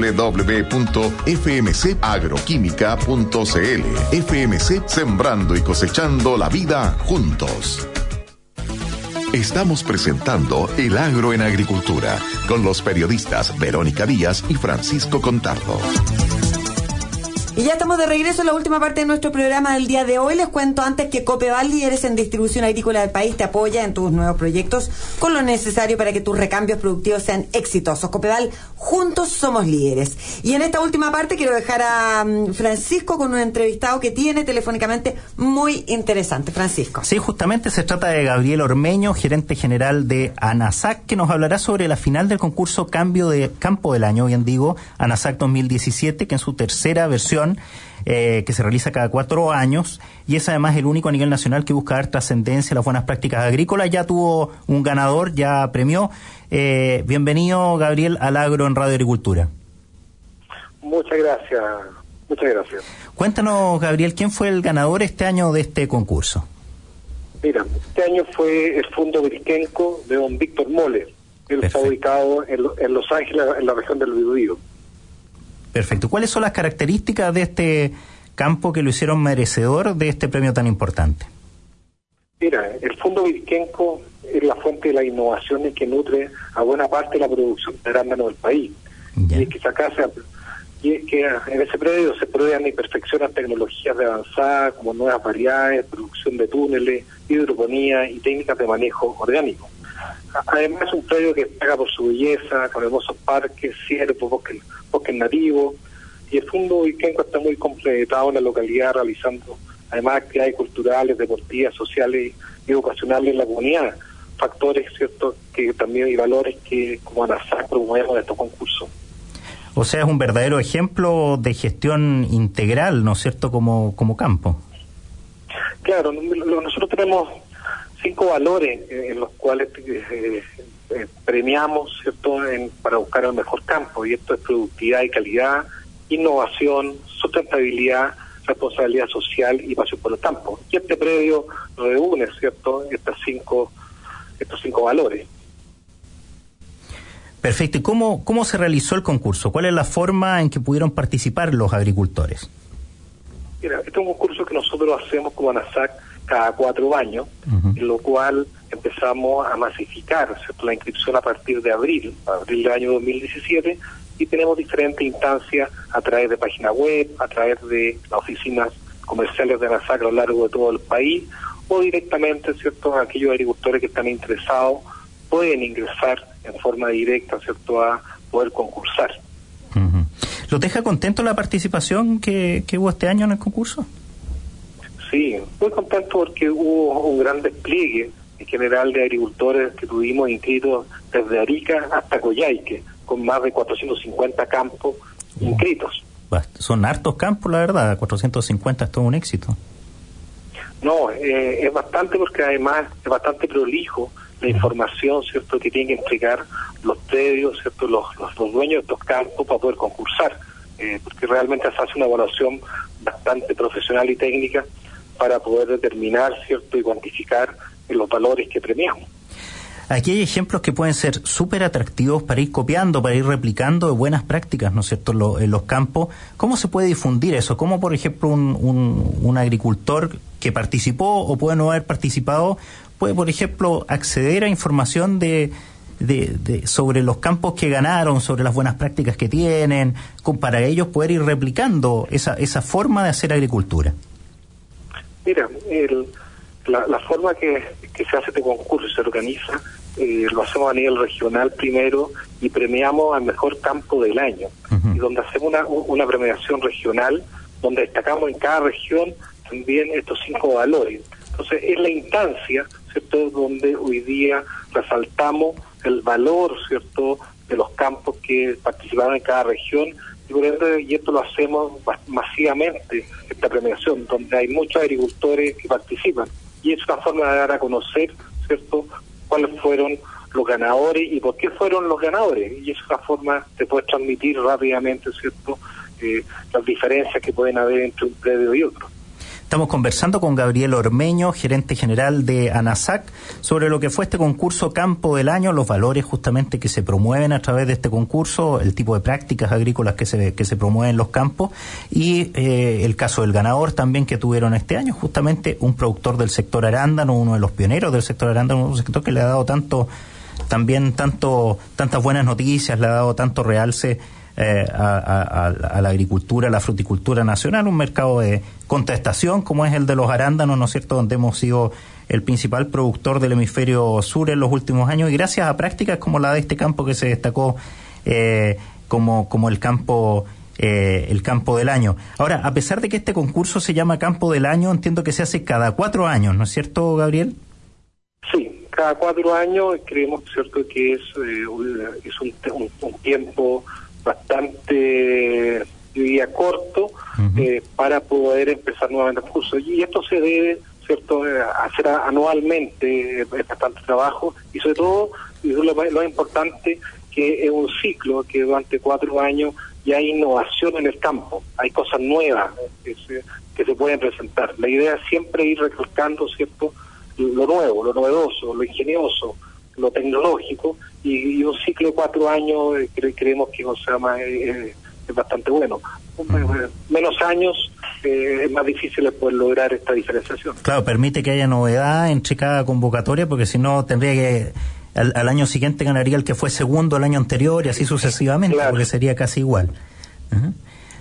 www.fmcagroquímica.cl. FMC, sembrando y cosechando la vida juntos. Estamos presentando El Agro en Agricultura con los periodistas Verónica Díaz y Francisco Contardo. Y ya estamos de regreso en la última parte de nuestro programa del día de hoy. Les cuento antes que Copeval, líderes en distribución agrícola del país, te apoya en tus nuevos proyectos con lo necesario para que tus recambios productivos sean exitosos. Copeval, juntos somos líderes. Y en esta última parte quiero dejar a Francisco con un entrevistado que tiene telefónicamente muy interesante. Francisco. Sí, justamente se trata de Gabriel Ormeño, gerente general de ANASAC, que nos hablará sobre la final del concurso Cambio de Campo del Año, bien digo, ANASAC 2017, que en su tercera versión que se realiza cada 4 años y es además el único a nivel nacional que busca dar trascendencia a las buenas prácticas agrícolas. Ya tuvo un ganador, ya premió. Bienvenido, Gabriel, al Agro en Radio Agricultura. Muchas gracias. Cuéntanos, Gabriel, ¿quién fue el ganador este año de este concurso? Mira, este año fue el Fondo Biriquenco de don Víctor Mole. Él está ubicado en Los Ángeles, en la región del Biobío. Perfecto. ¿Cuáles son las características de este campo que lo hicieron merecedor de este premio tan importante? Mira, el Fondo Biriquenco es la fuente de las innovaciones que nutre a buena parte de la producción de arándano del país. Ya. Y que acá y es que en ese predio se prueban y perfeccionan tecnologías de avanzada como nuevas variedades, producción de túneles, hidroponía y técnicas de manejo orgánico. Además es un predio que destaca por su belleza, con hermosos parques, ciervos, bosques nativos, y el Fondo Vilquenco está muy completado en la localidad, realizando además actividades culturales, deportivas, sociales y educacionales en la comunidad, factores, ¿cierto?, que también y valores que como ANASAC promovemos en estos concursos. O sea, es un verdadero ejemplo de gestión integral, ¿no es cierto?, como campo. Claro, nosotros tenemos 5 valores en los cuales premiamos, ¿cierto?, para buscar el mejor campo, y esto es productividad y calidad, innovación, sustentabilidad, responsabilidad social y pasión por el campo. Y este predio reúne, ¿cierto?, estos cinco valores. Perfecto. ¿Y cómo se realizó el concurso? ¿Cuál es la forma en que pudieron participar los agricultores? Mira, este es un concurso que nosotros hacemos como ANASAC cada 4 años, en lo cual empezamos a masificar, ¿cierto?, la inscripción a partir de abril del año 2017, y tenemos diferentes instancias a través de página web, a través de las oficinas comerciales de ANASAC a lo largo de todo el país, o directamente, ¿cierto?, aquellos agricultores que están interesados pueden ingresar en forma directa, ¿cierto?, a poder concursar. ¿Los deja contento la participación que hubo este año en el concurso? Sí, muy contento porque hubo un gran despliegue en general de agricultores que tuvimos inscritos desde Arica hasta Coyhaique, con más de 450 campos inscritos. Son hartos campos, la verdad, 450 es todo un éxito. No, es bastante, porque además es bastante prolijo la información, ¿cierto?, que tienen que entregar los predios, ¿cierto?, los dueños de estos campos para poder concursar, porque realmente se hace una evaluación bastante profesional y técnica para poder determinar, ¿cierto?, y cuantificar los valores que premiamos. Aquí hay ejemplos que pueden ser súper atractivos para ir copiando, para ir replicando de buenas prácticas, ¿no es cierto?, en los campos. ¿Cómo se puede difundir eso? ¿Cómo, por ejemplo, un agricultor que participó o puede no haber participado puede, por ejemplo, acceder a información sobre los campos que ganaron, sobre las buenas prácticas que tienen, para ellos poder ir replicando esa forma de hacer agricultura? Mira, la forma que se hace este concurso, se organiza, lo hacemos a nivel regional primero y premiamos al mejor campo del año, y donde hacemos una premiación regional, donde destacamos en cada región también estos 5 valores. Entonces es la instancia, ¿cierto?, donde hoy día resaltamos el valor, ¿cierto?, de los campos que participaron en cada región, y esto lo hacemos masivamente, esta premiación, donde hay muchos agricultores que participan, y es una forma de dar a conocer, ¿cierto?, cuáles fueron los ganadores y por qué fueron los ganadores, y es una forma de poder transmitir rápidamente, ¿cierto?, las diferencias que pueden haber entre un predio y otro. Estamos conversando con Gabriel Ormeño, gerente general de ANASAC, sobre lo que fue este concurso Campo del Año, los valores justamente que se promueven a través de este concurso, el tipo de prácticas agrícolas que se promueven en los campos, y el caso del ganador también que tuvieron este año, justamente un productor del sector arándano, uno de los pioneros del sector arándano, un sector que le ha dado tantas buenas noticias, le ha dado tanto realce a la agricultura, a la fruticultura nacional, un mercado de contrastación como es el de los arándanos, ¿no es cierto?, donde hemos sido el principal productor del hemisferio sur en los últimos años, y gracias a prácticas como la de este campo que se destacó como el campo del año. Ahora, a pesar de que este concurso se llama Campo del Año, entiendo que se hace cada 4 años, ¿no es cierto, Gabriel? Sí, cada 4 años creemos, ¿cierto?, que es un tiempo bastante, yo diría, corto, para poder empezar nuevamente el curso. Y esto se debe, ¿cierto?, hacer anualmente, es bastante trabajo, y sobre todo, lo importante, que es un ciclo que durante 4 años ya hay innovación en el campo, hay cosas nuevas que se pueden presentar. La idea es siempre ir recalcando, ¿cierto?, lo nuevo, lo novedoso, lo ingenioso, lo tecnológico, y un ciclo de 4 años creemos que es bastante bueno. Menos años es más difícil poder lograr esta diferenciación. Claro, permite que haya novedad entre cada convocatoria, porque si no tendría que al año siguiente ganaría el que fue segundo el año anterior y así sucesivamente, claro, porque sería casi igual.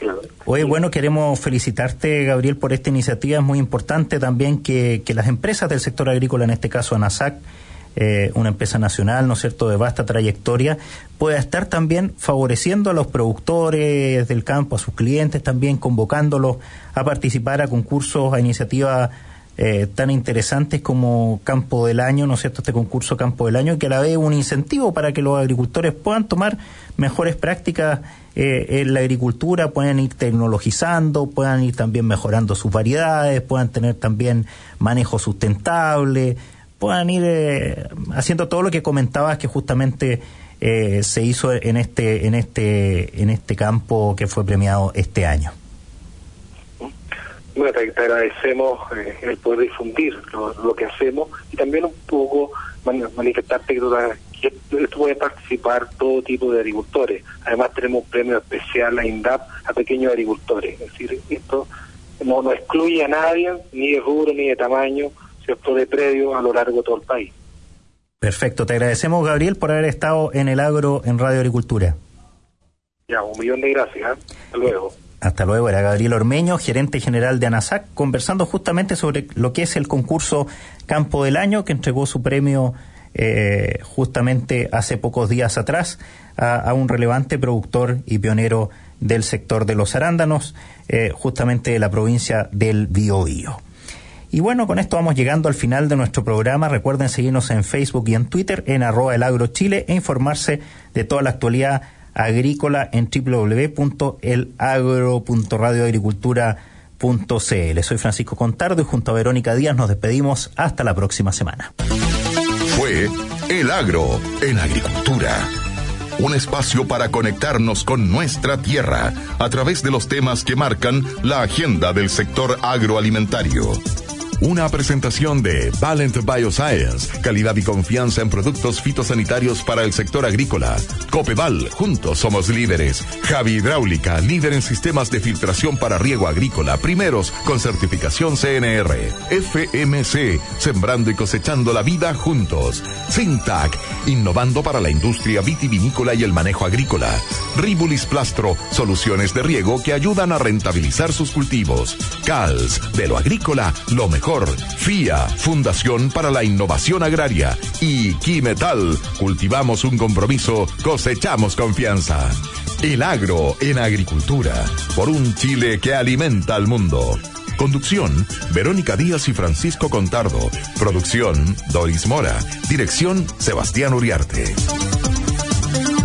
efectivamente. Oye, bueno, queremos felicitarte, Gabriel, por esta iniciativa. Es muy importante también que las empresas del sector agrícola, en este caso ANASAC, una empresa nacional, ¿no es cierto?, de vasta trayectoria, pueda estar también favoreciendo a los productores del campo, a sus clientes también, convocándolos a participar a concursos, a iniciativas tan interesantes como Campo del Año, ¿no es cierto?, este concurso Campo del Año, que a la vez es un incentivo para que los agricultores puedan tomar mejores prácticas en la agricultura, puedan ir tecnologizando, puedan ir también mejorando sus variedades, puedan tener también manejo sustentable, puedan ir haciendo todo lo que comentabas que justamente se hizo en este campo que fue premiado este año. Bueno, te agradecemos el poder difundir lo que hacemos y también un poco manifestarte que esto puede participar todo tipo de agricultores. Además tenemos un premio especial a INDAP a pequeños agricultores. Es decir, esto no excluye a nadie, ni de rubro ni de tamaño, ¿cierto?, de predio a lo largo de todo el país. Perfecto, te agradecemos, Gabriel, por haber estado en el Agro en Radio Agricultura. Ya, 1.000.000 de gracias. Hasta luego. Hasta luego. Era Gabriel Ormeño, gerente general de ANASAC, conversando justamente sobre lo que es el concurso Campo del Año, que entregó su premio justamente hace pocos días atrás a un relevante productor y pionero del sector de los arándanos, justamente de la provincia del Biobío. Y bueno, con esto vamos llegando al final de nuestro programa. Recuerden seguirnos en Facebook y en Twitter en @elagrochile e informarse de toda la actualidad agrícola en www.elagro.radioagricultura.cl. Soy Francisco Contardo y junto a Verónica Díaz nos despedimos hasta la próxima semana. Fue El Agro en Agricultura. Un espacio para conectarnos con nuestra tierra a través de los temas que marcan la agenda del sector agroalimentario. Una presentación de Valent Bioscience, calidad y confianza en productos fitosanitarios para el sector agrícola. Copeval, juntos somos líderes. Javi Hidráulica, líder en sistemas de filtración para riego agrícola, primeros con certificación CNR. FMC, sembrando y cosechando la vida juntos. Sintac, innovando para la industria vitivinícola y el manejo agrícola. Ribulis Plastro, soluciones de riego que ayudan a rentabilizar sus cultivos. CALS, de lo agrícola, lo mejor. FIA, Fundación para la Innovación Agraria. Y Quimetal, cultivamos un compromiso, cosechamos confianza. El Agro en Agricultura, por un Chile que alimenta al mundo. Conducción, Verónica Díaz y Francisco Contardo. Producción, Doris Mora. Dirección, Sebastián Uriarte.